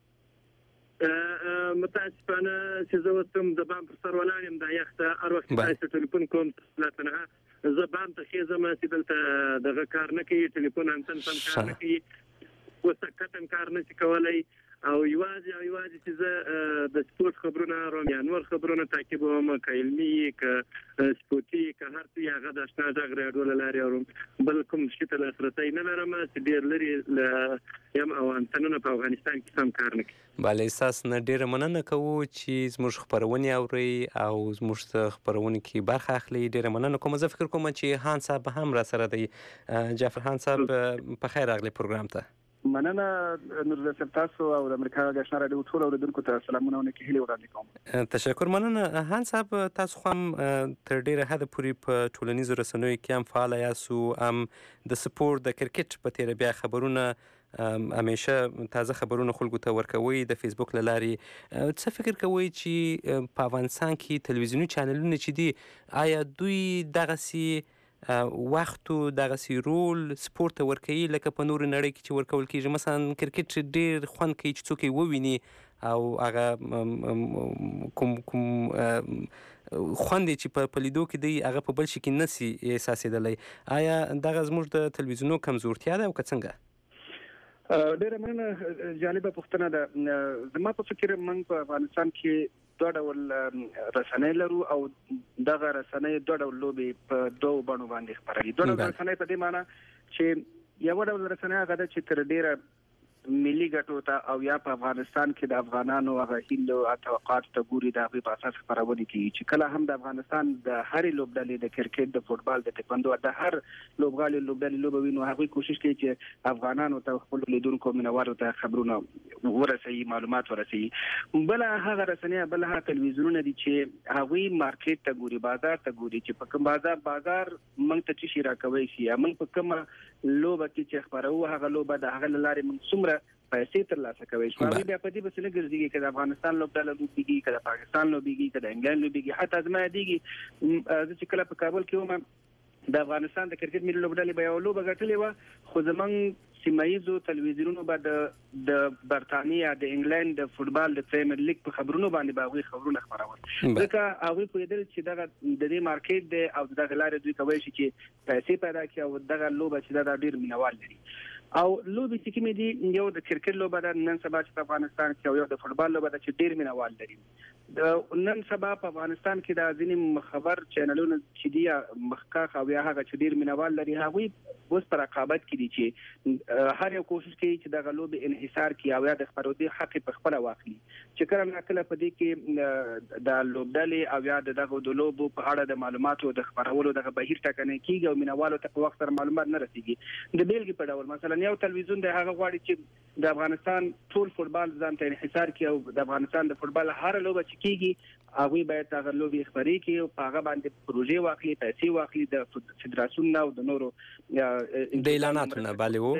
متاسفانه چې زه وسم د بام پر سر ولاړ یم د یخته هر وخت تاسو ټلیفون کوم لا تنها زه بام ته خېزم چې دلته دغه کار نه کوي ټلیفون انتن سم کار نه کوي وسکتن کار نه کولای او یوازې او یوازې چې زه د سپورت خبرونه روم یا نور خبرونه تعقیبوم که علمي که سپورتي که هر څه هغه د اشنا غږ رادیو له لارې اورم بل کوم شي ته لاسرسی نه لرم چې ډېر لرې یم او انتنونه په افغانستان کې سم کار نه کوي. بله ستاسو نه ډېره مننه کوو چې زموږ خپرونې اورئ او زموږ د خپرونې کې برخه اخلئ. ډېره مننه کوم. زه فکر کوم چې هان صاحب هم را سره دی. جعفرخان صاحب په خیر راغلی پروګرام ته. مننه نور صاحب تاسو او د امریکا غږ رادیو ټول اوریدونکو ته سلامونه او نیکي هیلې وړاندې کوم. تشکر. مننه. هان صاحب تاسو خو هم تر ډیره حد پورې په ټولنیزو رسنیو کې هم فعال یاستو، هم د سپورت د کرکټ په تیر بیا خبرونه همیشه تازه خبرونه خلکو ته ورکوي د فیسبوک له لارې. څه فکر کوئ چې په افغانستان کې تلویزیوني چینلونه چې دي آیا دوی دغسې وختو دغسې رول سپورت ته ورکوي لکه په نورو نړۍ کې چې ورکول کېږي؟ مثلا کرکټ ډېر خوند کوي چې څوک یې وویني او هغه کوم کوم خوند چې په لیدو کې دی هغه په بل شي کې نسي احساسېدلی. آیا دغه زموږ د تلویزیونو کمزورتیا ده او که څنګه؟ ډېره مننه. جالبه پوښتنه ده. زما په فکر موږ په افغانستان کې دوه ډول رسنۍ لرو او دغه رسنۍ دوه ډول لوبې په دوه بڼو باندې خپروي. دوه ډول رسنۍ په دې معنی چې یو ډول رسنۍ هغه ده چې تر ډېره ملي ګټو ته او یا په افغانستان کې د افغانانو هغه هیلو او توقعاتو ته ګوري د هغوی په اساس خپرونې کوي چې کله هم د افغانستان د هرې لوبډلې د کرکټ د فوټبال د تکواندو د هر لوبغاړي لوبډلې لوبه وي نو هغوی کوشش کوي چې افغانانو ته خپلو لیدونکو مینوارو ته خبرونه ورسوي، معلومات ورسوي. بله هغه رسنۍ بله هغه تلویزیونونه دي چې هغوی مارکیټ ته ګوري، بازار ته ګوري چې په کوم بازار بازار موږ ته څه شي راکوی شي یا موږ په کومه لوبه کې چې خپروو هغه لوبه د هغه له لارې موږ څومره پیسې ترلاسه کوي. هغوی بیا په دې پسې نه ګرځېږي که د افغانستان لوبډله لوبېږي که د پاکستان لوبېږي که د انګلند لوبېږي. حتی زما یادېږي زه چې کله په کابل کې وم د افغانستان د کرکټ ملي لوبډلې به یوه لوبه ګټلې وه خو زموږ سیمه ییزو تلویزیونونو به د د برطانیې د انګلند د فوټبال د پریمیر لیګ په خبرونو باندې به هغوی خبرونه خپرول ځکه هغوی پوهېدل چې دغه د دې مارکیټ دی او د دغه لارې دوی کولی شي چې پیسې پیدا کړي او دغه لوبه چې دا ډېر مینوال لري. او لوبې چې کومې دي یو د کرکټ لوبه ده نن سبا چې په افغانستان کې او یو د فوټبال لوبه ده چې ډېر مینوال لري. د نن سبا په افغانستان کې د ځینې خبر چینلونو چې دی مخکاخ او یا هغه چې ډیر مینوال لري هغوی اوس په رقابت کې دي چې هر یو کوشش کوي چې د غلوب انحصار کې او یا د خبرودي حق په خپل واخلي چې کله نه کله په دې کې د لوبډلې او یا دغه د لوبو په اړه د معلوماتو د خبرولو دغه بهیر ټاکنه کیږي او مینوالو ته په وخت سره معلومات نه رسیږي د بیلګې په ډول مثلا یو تلویزیون د هغه غواړي چې د افغانستان ټول فوتبال ځان ته انحصار کړي او د افغانستان د فوتبال هر لوبه چې کیږي هغه باید هغه لوبي خبري کړي او هغه باندې پروژې واخلي پیسې واخلي د فدراسیون او د نورو د اعلاناتو نه bale وو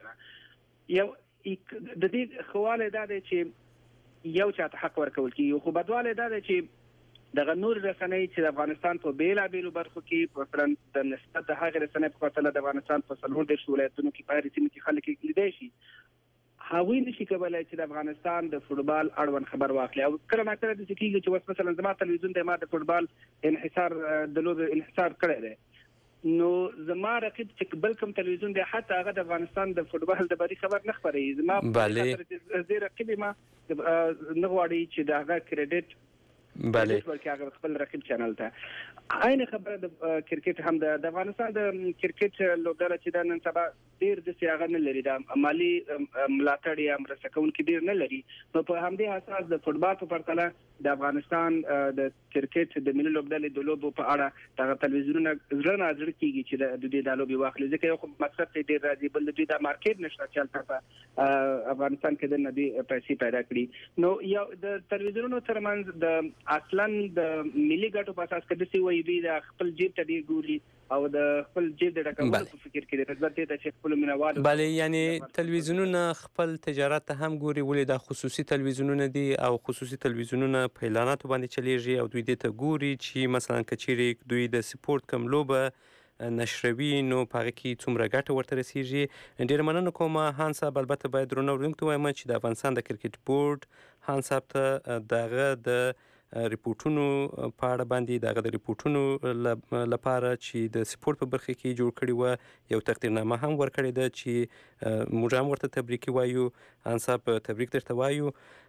یو د دې خواله دا دی چې یو چاته حق ورکول کیږي خو بدواله دا دی چې د نور رسنۍ چې د افغانستان په بیلا بیلو برخو کې مثلا د نسبت د هغه رسنۍ په کتل د افغانستان په څلور د ولایتونو کې په ریسمي کې خلک لیدای شي هغوی نشي کولای چې د افغانستان د فوتبال اړوند خبر واخلي او کله نه کله د کیږي چې وس مثلا زما تلویزیون د ما د فوتبال انحصار د لوب انحصار کړی دی نو زما رقیب چې بل کوم تلویزیون دی حتی هغه د افغانستان د فوتبال د بری خبر نه خبري زما bale زه رقیب ما نه غواړي چې دا هغه کریډټ bale ورکه هغه خپل رقیب چینل ته عین خبره د کرکټ هم د افغانستان د کرکټ لوبډله چې د نن سبا ډیر د سیاغه نه لري د مالی ملاتړ یا مرسته کوونکي ډیر نه لري نو په همدې اساس د فوتبال په پرتله د افغانستان د کرکټ د ملي لوبډلې د لوبو په اړه د تلویزیونونو زړه نظر کیږي چې د دې د لوبي واخلي ځکه یو مقصد ډیر راځي بل د دې د مارکیټ نشته چې په افغانستان کې د ندي پیسې پیدا کړي نو یو د تلویزیونونو ترمنځ د اصلا د ملي ګټو په اساس کې د سی وای دی د خپل جیب ته دی ګوري او د خپل جیب د ډکولو په فکر کې د نسبت ته چې خپل مینوال bale یعنی تلویزیونونه خپل تجارت ته هم ګوري ولې د خصوصي تلویزیونونه دي او خصوصي تلویزیونونه په اعلاناتو باندې چلیږي او دوی د ته ګوري چې مثلا کچيري دوی د سپورت کم لوبه نشروي نو پاره کې څومره ګټه ورته رسیږي ډیر مننه کوم هانس صاحب البته باید درنو ورنکته وایم چې د افغانستان د کرکټ بورډ هانس صاحب ته دغه د ریپورتونو په اړه باندې دغه د ریپورتونو لپاره چې د سپورت په برخه کې جوړ کړي و یو تقدیرنامه هم ورکړې ده چې موږ هم ورته تبریک وایو انصاف تبریک درته وایو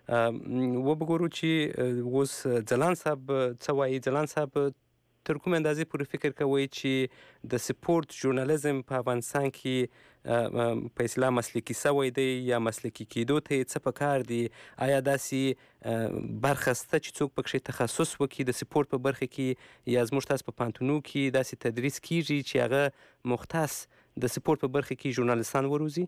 و بګورو چې اوس ځلان صاحب څه وایي ځلان صاحب تر کوم اندازې پورې فکر کوي چې د سپورت ژورنالیزم په افغانستان کې په اصطلاح مسلکي سوی دی یا مسلکي کېدو ته څه پکار دی آیا داسې برخه شته چې څوک پکې تخصص وکړي د سپورت په برخه کې یا زموږ تاسو په پانتونو کې داسې تدریس کیږي چې هغه مختص د سپورت په برخه کې ژورنالیستان وروزي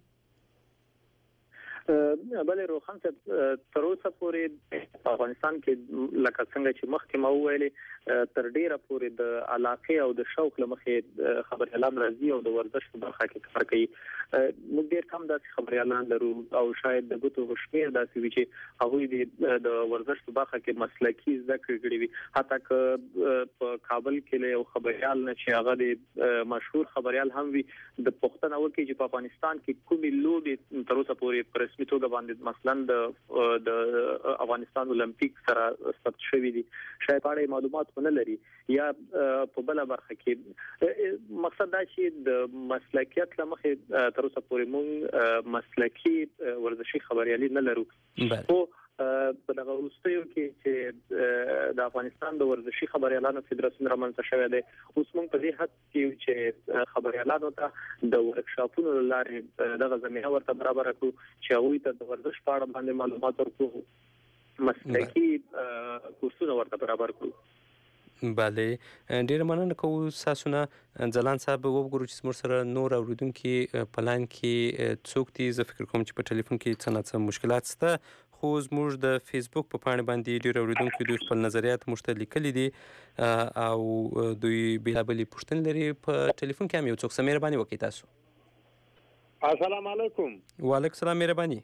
بلې روخان صاحب تر اوسه پورې په افغانستان کې لکه څنګه چې مخکې ما وویلې تر ډیره پورې د علاقه او د شوق لمخې خبر اعلان راځي او د ورزش په برخه کې کار کوي موږ ډیر کم داسې خبر اعلان لرو او شاید د ګوتو شمیر داسې وي چې هغه د ورزش په برخه کې مسلکي ذکر کړی وي حتی که په کابل کې یو خبريال نه چې هغه د مشهور خبريال هم وي د پښتنو ورکه چې په افغانستان کې کومې لوبې تر اوسه پورې پر رسمي توګه باندې مثلا د د افغانستان اولمپیک سره ثبت شوی دي شاید اړه معلومات نه لري یا په بل برخه کې مقصد دا چې د مسلکیت لمخې تر اوسه پورې مونږ مسلکي ورزشي خبريالي نه لرو خو په دغه وروستیو کې چې د افغانستان د ورزشي خبريالانو فدراسیون رامنځته شوی دی اوس مونږ په دې حد کې چې خبريالانو ته د ورکشاپونو لارې دغه زمينه ورته برابر کړو چې هغوی ته د ورزش په اړه باندې معلومات ورکړو مسلکي کورسونه ورته برابر کړو bale ډیر مننه کوم ساسونه ځلان صاحب وګورو چې موږ سره نور اوریدونکو پلان کې څوک دي زه فکر کوم چې په ټلیفون کې څه نه څه مشکلات شته خو زموږ د فیسبوک په پاڼه باندې ډیر اوریدونکو دوی خپل نظریات مشته لیکلي دي او دوی بیلابلې پوښتنې لري په ټلیفون کې هم یو څوک سمیر باندې وکي تاسو السلام علیکم وعلیکم السلام مهرباني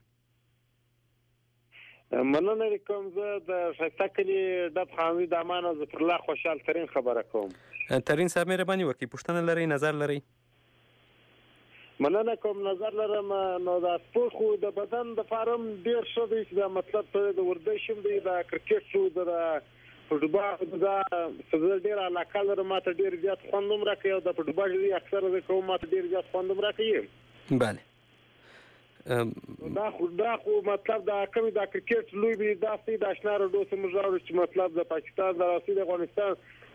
مننه کوم زه د شتکلی د حمید امان او ظفر الله خوشحال ترين خبره کوم ترين صاحب مهرباني وکي پښتنه لري نظر لري مننه کوم نظر لرم نو دا سپورت خو د بدن د فارم ډیر ښه دی چې مطلب ته د ورزش هم دی د کرکټ شو د فوټبال دا څه ډیر علاقه لرم ماته ډیر زیات خوندم راکې او د فوټبال اکثر د کوم ماته ډیر زیات خوندم راکې bale دا خو دا خو مطلب دا کومي دا کرکټ لوبي دا سي د آشنا رډو سم ژاړو چې مطلب د پاکستان د راسي د افغانستان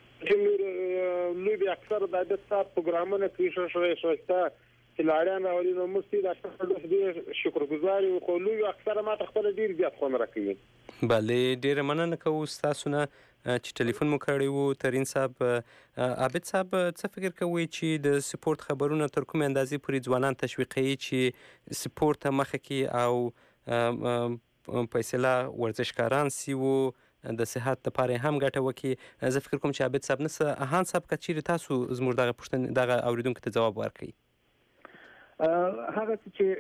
چې لوبي اکثر د عادت صاحب پروګرامونه کوي شوي شوستا چې لاړان راولي نو مستي د آشنا رډو دې شکرګزاري خو لوبي اکثر ما خپل ډیر زیات خون راکوي. بله ډیر مننه کوم تاسو نه چې ټلیفون مو کړی وو. ترین صاحب عابد صاحب څه فکر کوي چې د سپورت خبرونه تر کومه اندازې پورې ځوانان تشویقوي چې سپورت ته مخه کړي او فیصله ورزشکاران سی وو د صحت لپاره هم ګټه وکړي؟ زه فکر کوم چې عابد صاحب نه اهان صاحب که چیرې تاسو زموږ دغه پوښتنې دغه اوریدونکو ته ځواب ورکړئ. هغه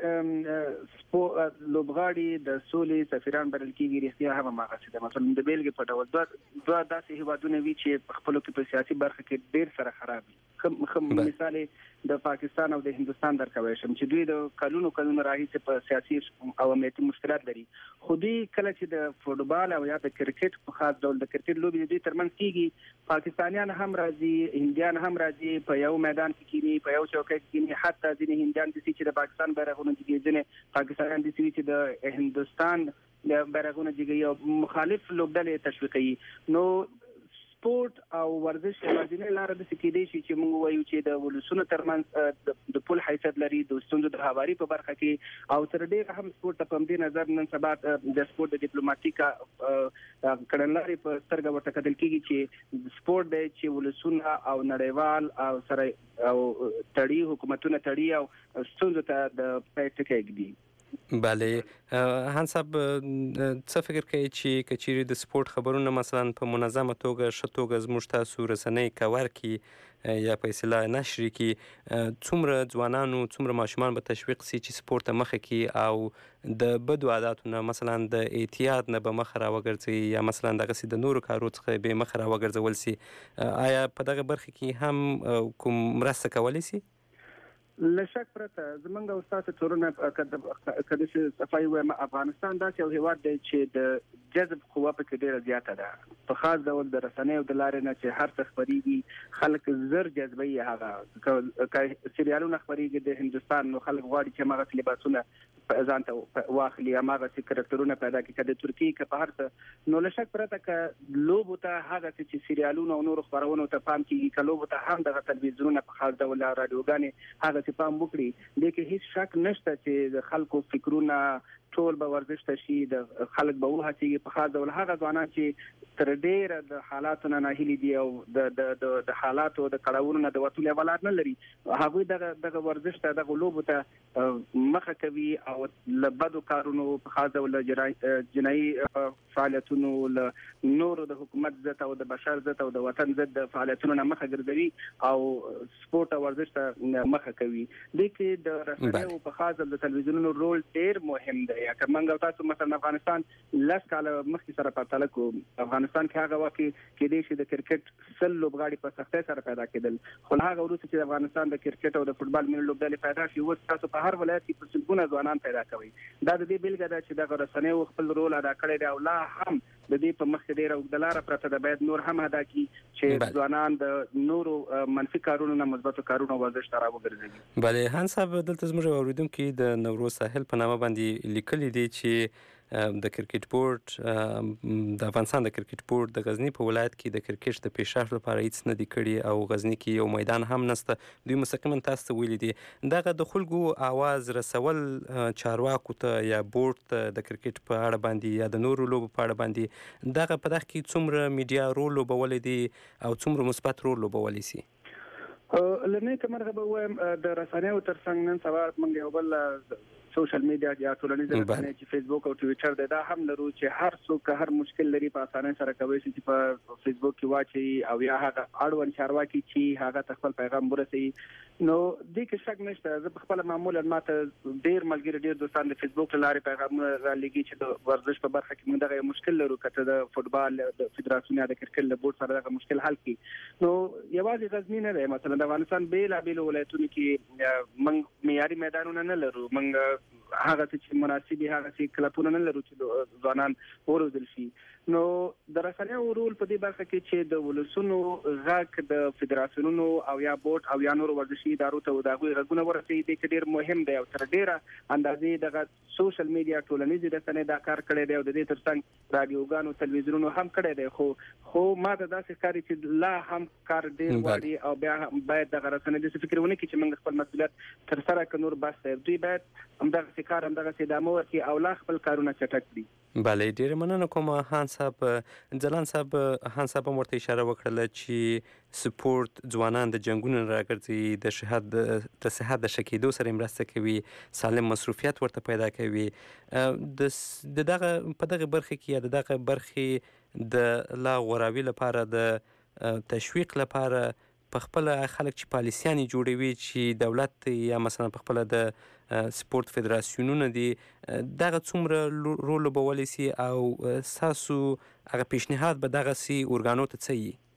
چې سپورت لوبغاړي د سولې سفیران بلل کېږي رښتیا هم هغه څه ده. مثلا د بیلګې په ډول دوه داسې هیوادونه وي چې خپلو کې په سیاسي برخه کې ډېر سره خراب وي. مثال د پاکستان او د هندستان درکوي شم چې دوی د کلونو کلونو راهیسې په سیاسي او امنیتي مشکلات لري، خو دوی کله چې د فوټبال او یا د کرکټ په خاص ډول د کرکټ لوبې دوی ترمنځ کېږي، پاکستانیان هم راځي، هندیان هم راځي، په یو میدان کې کېني، په یو چوکۍ کې کېني، حتی ځینې هندیان دي چې د پاکستان بیرغونه جګوي، ځینې پاکستانیان دي چې د هندستان د بیرغونه جګوي او مخالف لوبډلې تشویقوي. نو سپورت او ورزش یوازینۍ لاره د سکیدي شي چې موږ وایو چې د ولسونو ترمنځ د پول حیثیت لري د ستونزو د هواري په برخه کې، او تر ډیره هم سپورت په دې نظر نن سبا د سپورت د ډیپلوماټیکا کړنلارې په سترګه ورته کتل کېږي چې سپورت دی چې ولسونه او نړیوال او سره او تړي حکومتونه تړي او ستونزو ته د پای ټکی ږدي. بله هان صاحب څه فکر کوي چې کچېرې د سپورت خبرونه مثلا په منظمه توګه ښه توګه زموږ تاسو رسنۍ کور کړي یا په اصطلاح نشر کړي، څومره ځوانانو څومره ماشومان به تشویق سي چې سپورت ته مخه کړي او د بدو عاداتو نه مثلا د اعتیاد نه به مخه راوګرځي یا مثلا دغسې د نورو کارو څخه به مخه راوګرځول سي؟ آیا په دغه برخه کې هم کوم مرسته کولی سي؟ له شک پرته زمونږ او ستاسو تورونه کله چې صفایي وایم افغانستان داسې یو هیواد دی چې د جذب قوه پکې ډېره زیاته ده، په خاص ډول د رسنیو د لارې نه چې هر څه خپرېږي خلک زر جذبوي. هغه که سریالونه خپرېږي د هندوستان نو خلک غواړي چې هماغسې لباسونه ځان ته واخلي، هماغسې کرکټرونه پیدا کړي، که د ترکیې که په هر څه. نو له شک پرته که لوبو ته هغسې چې سریالونو او نورو خپرونو ته پام کېږي، که لوبو ته هم دغه تلویزیونونه په خاص ډول راډیوګانې هغه چې پام وکړي، دې کې هیڅ شک نشته چې د خلکو فکرونه ټول به ورزش ته شي، د خلک به وهڅېږي په خاص ډول هغه ځوانان چې تر ډېره د حالاتو نه ناهیلي دي او د د حالاتو د کړاوونو نه د وتلو اولاد نه لري، هغوی دغه دغه ورزش ته دغه لوبو ته مخه کوي او له بدو کارونو په خاص ډول جنایي فعالیتونو له نورو د حکومت ضد او د بشر ضد او د وطن ضد فعالیتونو نه مخه ګرځوي او سپورت او ورزش ته مخه کوي. دې کې د رسنیو په خاص ډول د تلویزیونونو رول ډېر مهم دی. که موږ تاسو مثلا افغانستان لس کاله مخکې سره پرتله کوو، افغانستان کې هغه وخت کې کېدای شي د کرکټ سل لوبغاړي په سختۍ سره پیدا کېدل، خو هغه وروسته چې افغانستان د کرکټ او د فوټبال ملي لوبډلې پیدا شي، اوس تاسو په هر ولایت کې په سلګونه ځوانان پیدا کوي. دا د دې بیلګه ده چې دغه رسنیو خپل رول ادا کړی دی او لا هم د دې په مخ کې ډېره اوږده لاره پرته ده. باید نور هم ادا کړي چې ځوانان د نورو منفي کارونو نه مثبتو کارونو ورزش ته راوګرځوي. بله هان صاحب دلته زموږ اوریدونکي د نوروز ساحل په نامه باندې لیکلي دي چې د کرکټ بورډ د افغانستان د کرکټ بورډ د غزني په ولایت کې د کرکټ د پیشرفت لپاره هیڅ نه دي کړي او غزني کې یو میدان هم نشته. دوی مستقیما تاسو ته ویلي دي دغه د خلکو اواز رسول چارواکو ته یا بورډ ته د کرکټ په اړه باندې یا د نورو لوبو په اړه باندې دغه په دغه کې څومره میډیا رول لوبولی دي او څومره مثبت رول لوبولی سي؟ لنې کمرغه به وایم د رسنیو ترڅنګ نن سبا موږ یو بل سوشل میډیا یا ټولنیز رسنۍ چې فیسبوک او ټویټر دی دا هم لرو چې هر څوک هر مشکل لري په اسانۍ سره کوي چې په فیسبوک کې واچي او یا هغه اړوند چارواکي چې هغه خپل پیغام ورسوي. نو دې کې شک نشته. زه په خپل معمولا ماته ډېر ملګري ډېر دوستان د فیسبوک له لارې پیغامونه رالیږي چې د ورزش په برخه کې موږ دغه مشکل لرو، که د فوټبال د فدراسیون یا د کرکټ له بورډ سره دغه مشکل حل کړي. نو یوازې غزني نه دی، مثلا د افغانستان بېلابېلو ولایتونو کې موږ معیاري میدانونه نه لرو. موږ هغه چې مناسبي هغه چې کلپونه نه لرو چې ځوانان وروزل شي. نو د رسنیو رول په دې برخه کې چې د ولسونو غږ د فدراسیونونو او یا بورډ او یا نور ورزشي ادارو ته د هغوی غږونه ورسېږي د ډېر مهم دی او تر ډېره اندازې دغه سوشل میډیا ټولنیزې رسنۍ دا کار کړی دی او د دې ترڅنګ رادیوګانو تلویزیونونو هم کړی دی خو خو ما ته داسې ښکاري چې لا هم کار ډېر غواړي او بیا باید دغه رسنۍ داسې فکر ونه کړي چې موږ خپل مسؤلیت ترسره کړو نور بس دی دوی باید همدغسې کار همدغسې ادامه ورکړي او لا خپل کارونه چټک کړي. بله ډېره مننه کوم هان صاحب. ځلان صاحب هان صاحب هم ورته اشاره وکړله چې سپورت ځوانان د جنګونو نه راګرځي، د صحت د صحت د ښه کېدو سره مرسته کوي، سالم مصروفیت ورته پیدا کوي. د دغه په دغه برخه کې یا د دغه برخې د لا غوراوي لپاره د تشویق لپاره په خپله خلک چې پالیسیانې جوړوي چې دولت یا مثلا په خپله د سپورت فدراسیونونه دي دغه څومره رول لوبولی سي او ستاسو هغه پیشنهاد به دغسې ارګانو ته څه وي؟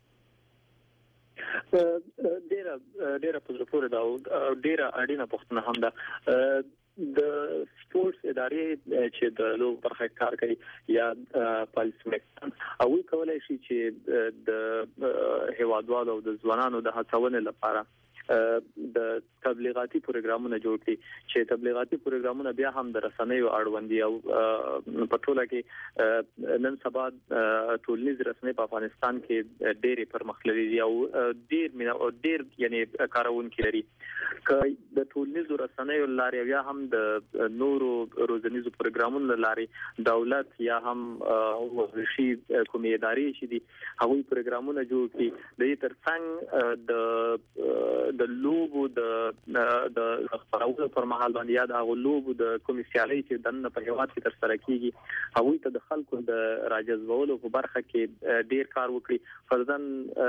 ډېره ډېره په زړه پورې ده او ډېره اړینه پوښتنه هم ده. د سپورتس ادارې چې د لوبو برخه کار کوي یا پالیسي میکان هغوی کولی شي چې د هیوادوالو او د ځوانانو د هڅونې لپاره د تبلیغاتي پروګرامونه جوړ کړي چې تبلیغاتي پروګرامونه بیا هم د رسنیو اړوند دي او په ټوله کې نن سبا ټولنیز رسنۍ په افغانستان کې ډېرې پرمختللي دي او ډېر مینا او ډېر یعنی کارونکي لري. که د ټولنیزو رسنیو لارې بیا هم د نورو روزنیزو پروګرامونو لارې دولت یا هم ورزشي کومې ادارې چې دي هغوی پروګرامونه جوړ کړي د دې ترڅنګ د د لوبو د د خبرو پر مهال باندې یا د لوبو د کمیسیالۍ چې دنه په هیواد کې تر سره کیږي هغوی ته د خلکو د راجذبولو په برخه کې ډیر کار وکړي. فرضاً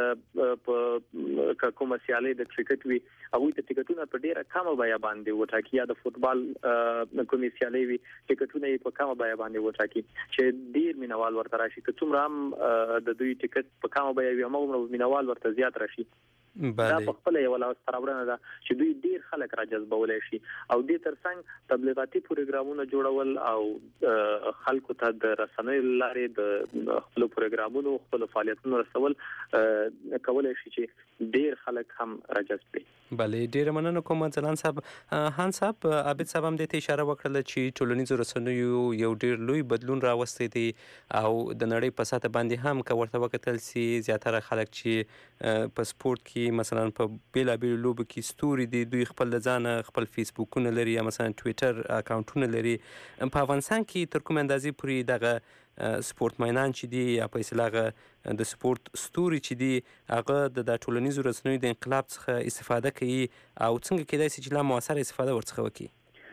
په کمیسیالۍ د کرکټ وی هغوی ته ټیکټونه په ډیره کمه بیه باندې وټاکي یا د فوتبال کمیسیالۍ وی ټیکټونه په کمه بیه باندې وټاکي چې ډیر مینوال ورته راشي که څومره هم د دوی ټیکټ په کمه بیه وي هغومره مینوال ورته زیات راشي. دا په خپل یو لاس تراورنه ده چې دوی ډیر خلک راجذبولای شي او دې ترڅنګ تبلیغاتي پروګرامونه جوړول او خلکو ته د رسنیو لارې د خپل پروګرامونو خپل فعالیتونو رسول کولای شي چې ډیر خلک هم راجذب کړي. بله ډیر مننه کوم ځلان صاحب. هان صاحب عابد صاحب هم دې ته اشاره وکړه چې ټولنیزو رسنیو یو ډیر لوی بدلون راوستی دی او د نړۍ په سطح باندې هم که ورته وکتل سي زیاتره خلک چې په سپورت کې مثلا په بیلابیلو لوبو کې ستوري دي دوی خپل د ځانه خپل فیسبوکونه لري یا مثلا ټویټر اکاونټونه لري. په افغانستان کې تر کوم اندازې پورې دغه سپورت مینان چې دي یا په اصطلاح د سپورت ستوري چې دي هغه د ټولنیزو رسنیو د انقلاب څخه استفاده کوي او څنګه کېدای شي چې لا مؤثره استفاده ورڅخه وکړي؟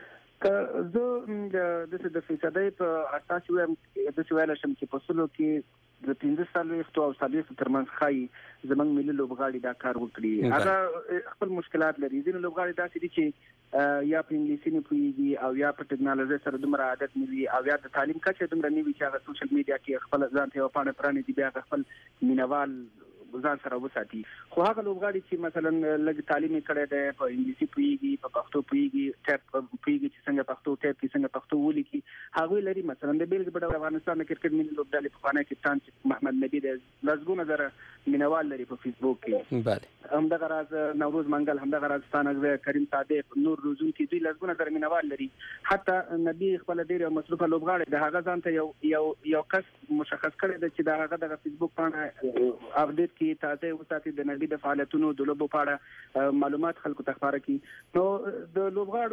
که زه د د فیصدۍ په اساس وایم داسې ویلی شم چې په سلو کې د پنځه څلوېښتو او څلوېښتو ترمنځ ښایي زموږ ملي لوبغاړي دا کار وکړي. هغه خپل مشکلات لري. ځینې لوبغاړي داسې دي چې یا په انګلیسي نه پوهېږي او یا په ټکنالوژۍ سره دومره عادت نه وي او یا د تعلیم کچه دومره نه وي چې هغه سوشل میډیا کې خپل ځان ته یوه پاڼه پرانیزي بیا هغه خپل مینوال ځان سره وساتي. خو هغه لوبغاړي چې مثلا لږ تعلیم یې کړی دی په انګلیسي پوهېږي په پښتو پوهېږي ټیپ پوهېږي چې څنګه پښتو ټیپ کې څنګه پښتو ولیکي هغوی لري. مثلا د بېلګې په ډول افغانستان د کرکټ ملي لوبډلې پخوانی کپتان چې محمد نبي دی لسګونه زره مینوال لري په فیسبوک کې. همدغه راز نوروز منګل همدغه راز ستانکزی کریم صادق نور روزونکي دوی لسګونه زره مینوال لري. حتی نبي خپله ډېر یو مصروفه لوبغاړی د هغه ځان ته یو یو یو کس مشخص کړی دی چې د هغه دغه فیسبوک پاڼه اپډیټ کړي تازه وساتي د نبي د فعالیتونو د لوبو په اړه معلومات خلکو ته خپاره کړي. نو د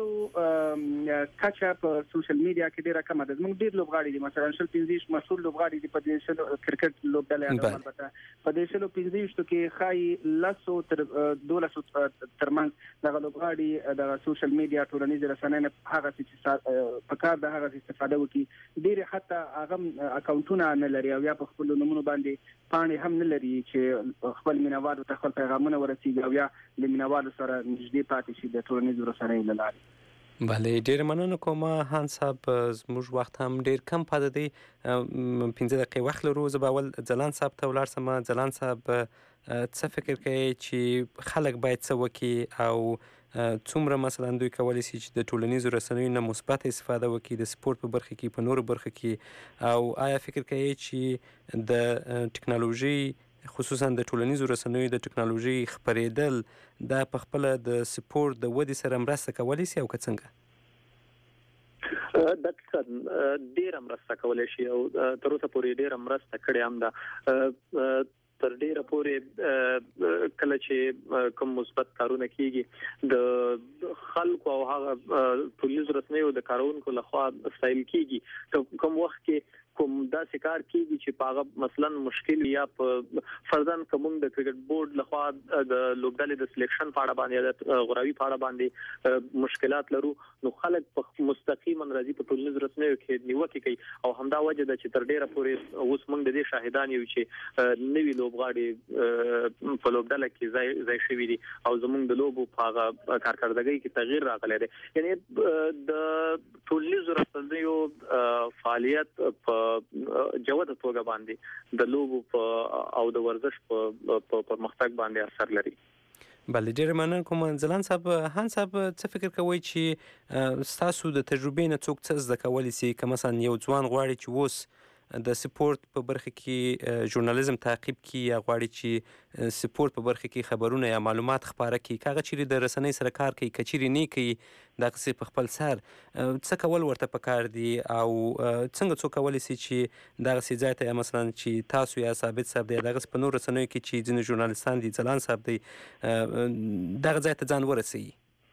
لوبغاړو کچه په سوشل میډیا کې ډېره کمه ده. زموږ ډېر لوبغاړي دي مثلا شل پنځه مشهور لوبغاړي دي په دې شلو کرکټ لوبډلې البته په دې شلو پنځه ویشتو کې ښایي لسو تر دولسو ترمنځ دغه لوبغاړي د سوشل میډیا ټولنیزې رسنۍ نه هغسې چې په کار د هغسې استفاده وکړي. ډېرې حتی هغه اکاونټونه نه لري او یا په خپلو نومونو باندې پاڼې هم نه لري چې خپل مینوالو ته خپل پیغامونه ورسیږي او یا له مینوالو سره نږدې پاتې شي د ټولنیزو رسنیو له لارې. بله ډېر مننه کوم هان صاحب. زموږ وخت هم ډېر کم پاتې دی، پنځه دقیقې وخت لرو. زه به اول ځلان صاحب ته ولاړ شم. ځلان صاحب څه فکر کوي چې خلک باید څه وکړي او څومره مثلا دوی کولی شي چې د ټولنیزو رسنیو نه مثبت استفاده وکړي د سپورت په برخه کې په نورو برخه کې، او آیا فکر کوي چې د ټکنالوژي خصوصا د ټولنیزو رسنیو د ټکنالوژي خپرېدل دا په خپله د سپورت د ودې سره مرسته کولی شي او که څنګه؟ دقیقاً ډېره مرسته کولی شي او تر اوسه پورې ډېره مرسته کړې هم ده. تر ډېره پورې کله چې کوم مثبت کارونه کیږي د خلکو او هغه ټولنیزو رسنیو د کارونکو لخوا ستایل کیږي، کوم وخت کې کوم داسې کار کیږي چې پاغه مثلا مشکل یا په فرضاً کوم د کرکټ بورډ لخوا د لوبډلې د سلیکشن په اړه باندې د غراوي په اړه باندې مشکلات لرو، نو خلک په مستقیما راځي په ټولنیزو رسنیو کې نیوکه کوي او همدا وجه ده چې تر ډیره پورې اوس موږ د دې شاهدان یو چې نوی لوبغاړي په لوبډله کې ځای ځای شوي دي او زموږ د لوبو په هغه کارکردګۍ کې تغییر راغلی دی. یعنی د ټولنیزو رسنیو فعالیت په جوته توګه باندې د لوبو او د ورزش په پرمختګ باندې اثر لري. بله، ډېره مننه کوم. ځلان صاحب، هان صاحب څه فکر کوئ چې ستاسو د تجربې نه څوک څه زده کولی شي که مثلا یو ځوان غواړي چې اوس د سپورت په برخه کې ژورنالیزم تعقیب کړي یا غواړي چې سپورت په برخه کې خبرونه یا معلومات خپاره کړي، که هغه چیرې د رسنۍ سره کار کوي که چیرې نه کوي دغسې په خپل سر، څه کول ورته پکار دي او څنګه څوک کولی شي چې دغسې ځای ته مثلا چې تاسو یا ثابت صاحب دی دغسې په نورو رسنیو کې چې ځینې ژورنالیستان دي، ځلان صاحب دی، دغه ځای ته ځان ورسوي؟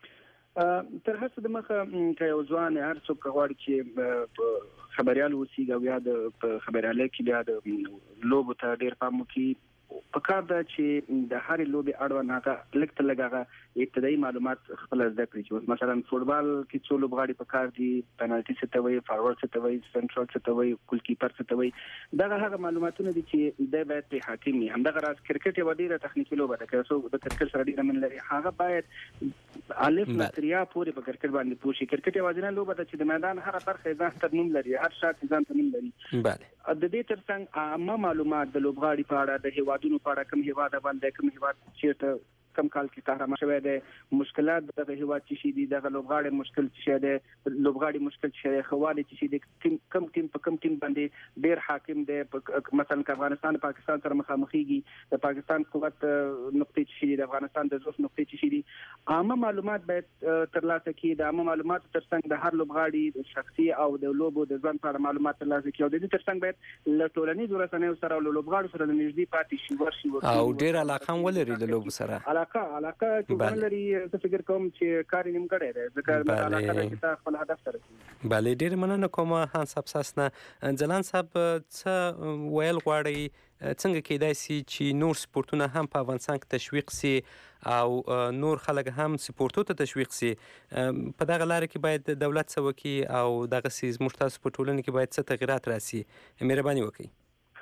تر هر څه دمخه که یو ځوان هر څوک غواړي چې خبريال اوسېږي او یا د خبريالۍ کې بیا د لوبو ته ډېر پام وکړي، پکار ده چې د هرې لوبې اړوند هغه لږ ته لږ هغه ابتدایي معلومات خپله زده کړي. چې مثلا فوټبال کې څو لوبغاړي پکار دي، پنالټي څه ته وایي، فارورډ څه ته وایي، سنټرال څه ته وایي، ګول کیپر څه ته وایي، دغه هغه معلوماتونه دي چې دی باید پرې حاکم وي. همدغه راز کرکټ یوه ډېره تخنیکي لوبه ده، که څوک د کرکټ سره ډېره مینه لري هغه باید الف نه تر یا پورې په کرکټ باندې پوه شي. کرکټ یوازینۍ لوبه ده چې د میدان هره برخه ځان ته نوم لري، هر شاټ ځان ته نوم لري. د دې ترڅنګ عامه معلومات د لوبغاړي په اړه، د هیوادونو په اړه، کوم هیواد باندې کوم هیواد چیرته کم کال کې قهرمان شوی دی، مشکلات دغه هیواد څه شي دي، دغه لوبغاړي مشکل څه شي دی، لوبغاړي مشکل څه شي، خوالي څه شي دي، ټیم کم ټیم په کم ټیم باندې ډیر حاکم دی. مثلا افغانستان پاکستان سره مخامخېږي، د پاکستان قوت نقطې څه شي دي، د افغانستان د ضعف نقطې څه شي دي. عامه معلومات باید ترلاسه کړي. د عامه معلوماتو ترڅنګ د هر لوبغاړي د شخصي او د لوبو د ځوان په اړه معلومات ترلاسه کړي او د دې ترڅنګ باید له ټولنیزو رسنیو سره او له لوبغاړو سره د نږدې پاتې شي ورشي او ډیر علاقه هم ولري له لوبو سره. علاقه علاقه چې ولري، زه فکر کوم چې کار یې نیمګړی دی، ځکه علاقه ده چې تا خپل هدف ته رسوي. بله، ډېرې مننه کوم هان صاحب ساسنه. ځلان صاحب څه ویل غواړئ، څنګه کېدای شي چې نور سپورتونه هم په افغانستان کې تشویق سي او نور خلک هم سپورتو ته تشویق سي؟ په دغه لاره کې باید دولت څه وکړي او دغسې زموږ تاسو په ټولنه کې باید څه تغیرات راسي؟ مهرباني وکړئ.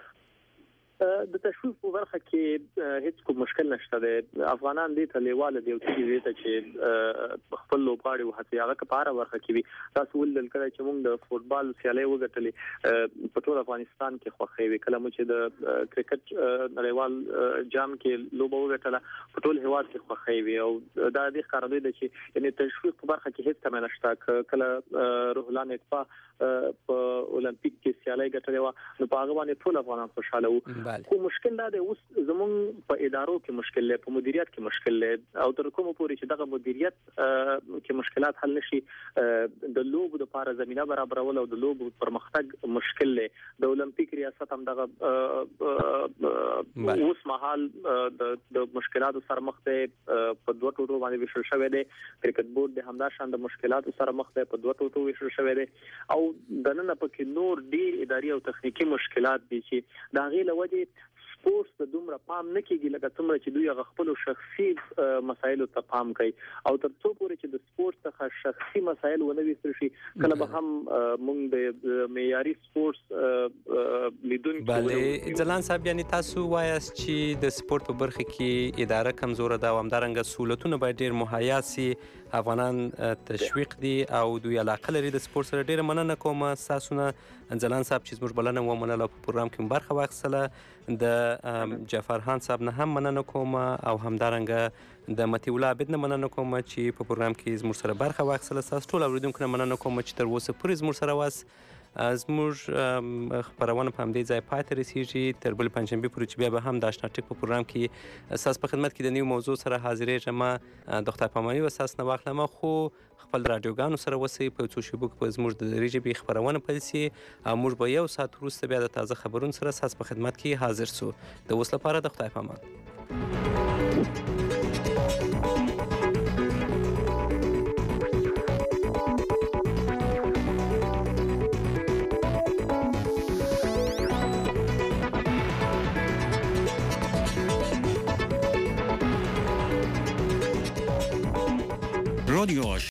د تشویق په برخه کې هیڅ کوم مشکل نشته دی. افغانان دې ته لیواله دی او چې دې ته چې خپل لوبغاړي وهڅوي هغه که په هره برخه کې وي. تاسو ولیدل کله چې موږ د فوټبال سیالۍ وګټلې په ټول افغانستان کې خوښۍ وي، کله مو چې د کرکټ نړیوال جام کې لوبه وګټله په ټول هیواد کې خوښۍ وي او دا دې ښکارېدی ده چې یعنې تشویق په برخه کې هیڅ کمی نشته. کله روح الله نطفه په اولمپیک کې سیالۍ ګټلې وه نو په هغه باندې ټول افغانان خوشحاله وو. خو مشکل دا دی اوس زموږ په ادارو کې مشکل دی، په مدیریت کې مشکل دی او تر کومه پورې چې دغه مدیریت کې مشکلات حل نشي د لوبو لپاره زمینه برابرول او د لوبو پرمختګ مشکل دی. د اولمپیک ریاست هم دغه اوس مهال د مشکلاتو سره مخ دی، په دوه ټوټو باندې ویشل شوی دی. کرکټ بورډ د همدا شان د مشکلاتو سره مخ دی، په دوه ټوټو ویشل شوی دی او دننه پکې نور ډیر اداري او تخنیکی مشکلات دي چې د هغې له وجې سپورټس ته دومره پام نه کېږي لکه څومره چې دوی هغه خپلو شخصي مسایلو ته پام کوي او تر څو پورې چې د سپورټ څخه شخصي مسایل ونه ویستل شي کله به هم موږ د معیاري سپورټس لیدونکي. بله، ځلان صاحب، یعنې تاسو وایاست چې د سپورټ په برخه کې اداره کمزوره ده او همدارنګه سهولتونه باید ډېر مهیا سي، افغانان تشویق دي او دوی علاقه لري د سپورټ سره. ډېره مننه کوم ستاسو نه ځلان صاحب چې زموږ بلنه ومنله او په پروګرام کې مو برخه واخیستله. د جعفرخان صاحب نه هم مننه کوم او همدارنګه د مطیع الله عابد نه مننه کوم چې په پروګرام کې زموږ سره برخه واخیستله. ستاسو ټول اورېدونکو نه مننه کوم چې تر اوسه پورې زموږ سره واست. زموږ خبرونه په همدې ځای پای ته رسیږي. تر بلې پنجشنبې پورې چې بیا به هم د اشنا ټک په پروګرام کې ستاسو په خدمت کې د نوي موضوع سره حاضرېږم. د خدای پاماني به ستاسو نه واخلم، خو خپل راډیوګانو سره اوسئ. په څو شېبو کې به زموږ د دري ژبې خپرونه پیل سي او موږ به یو ساعت وروسته بیا د تازه خبرونو سره ستاسو په خدمت کې حاضر سو. د اوس لپاره د خدای پامان. رادیو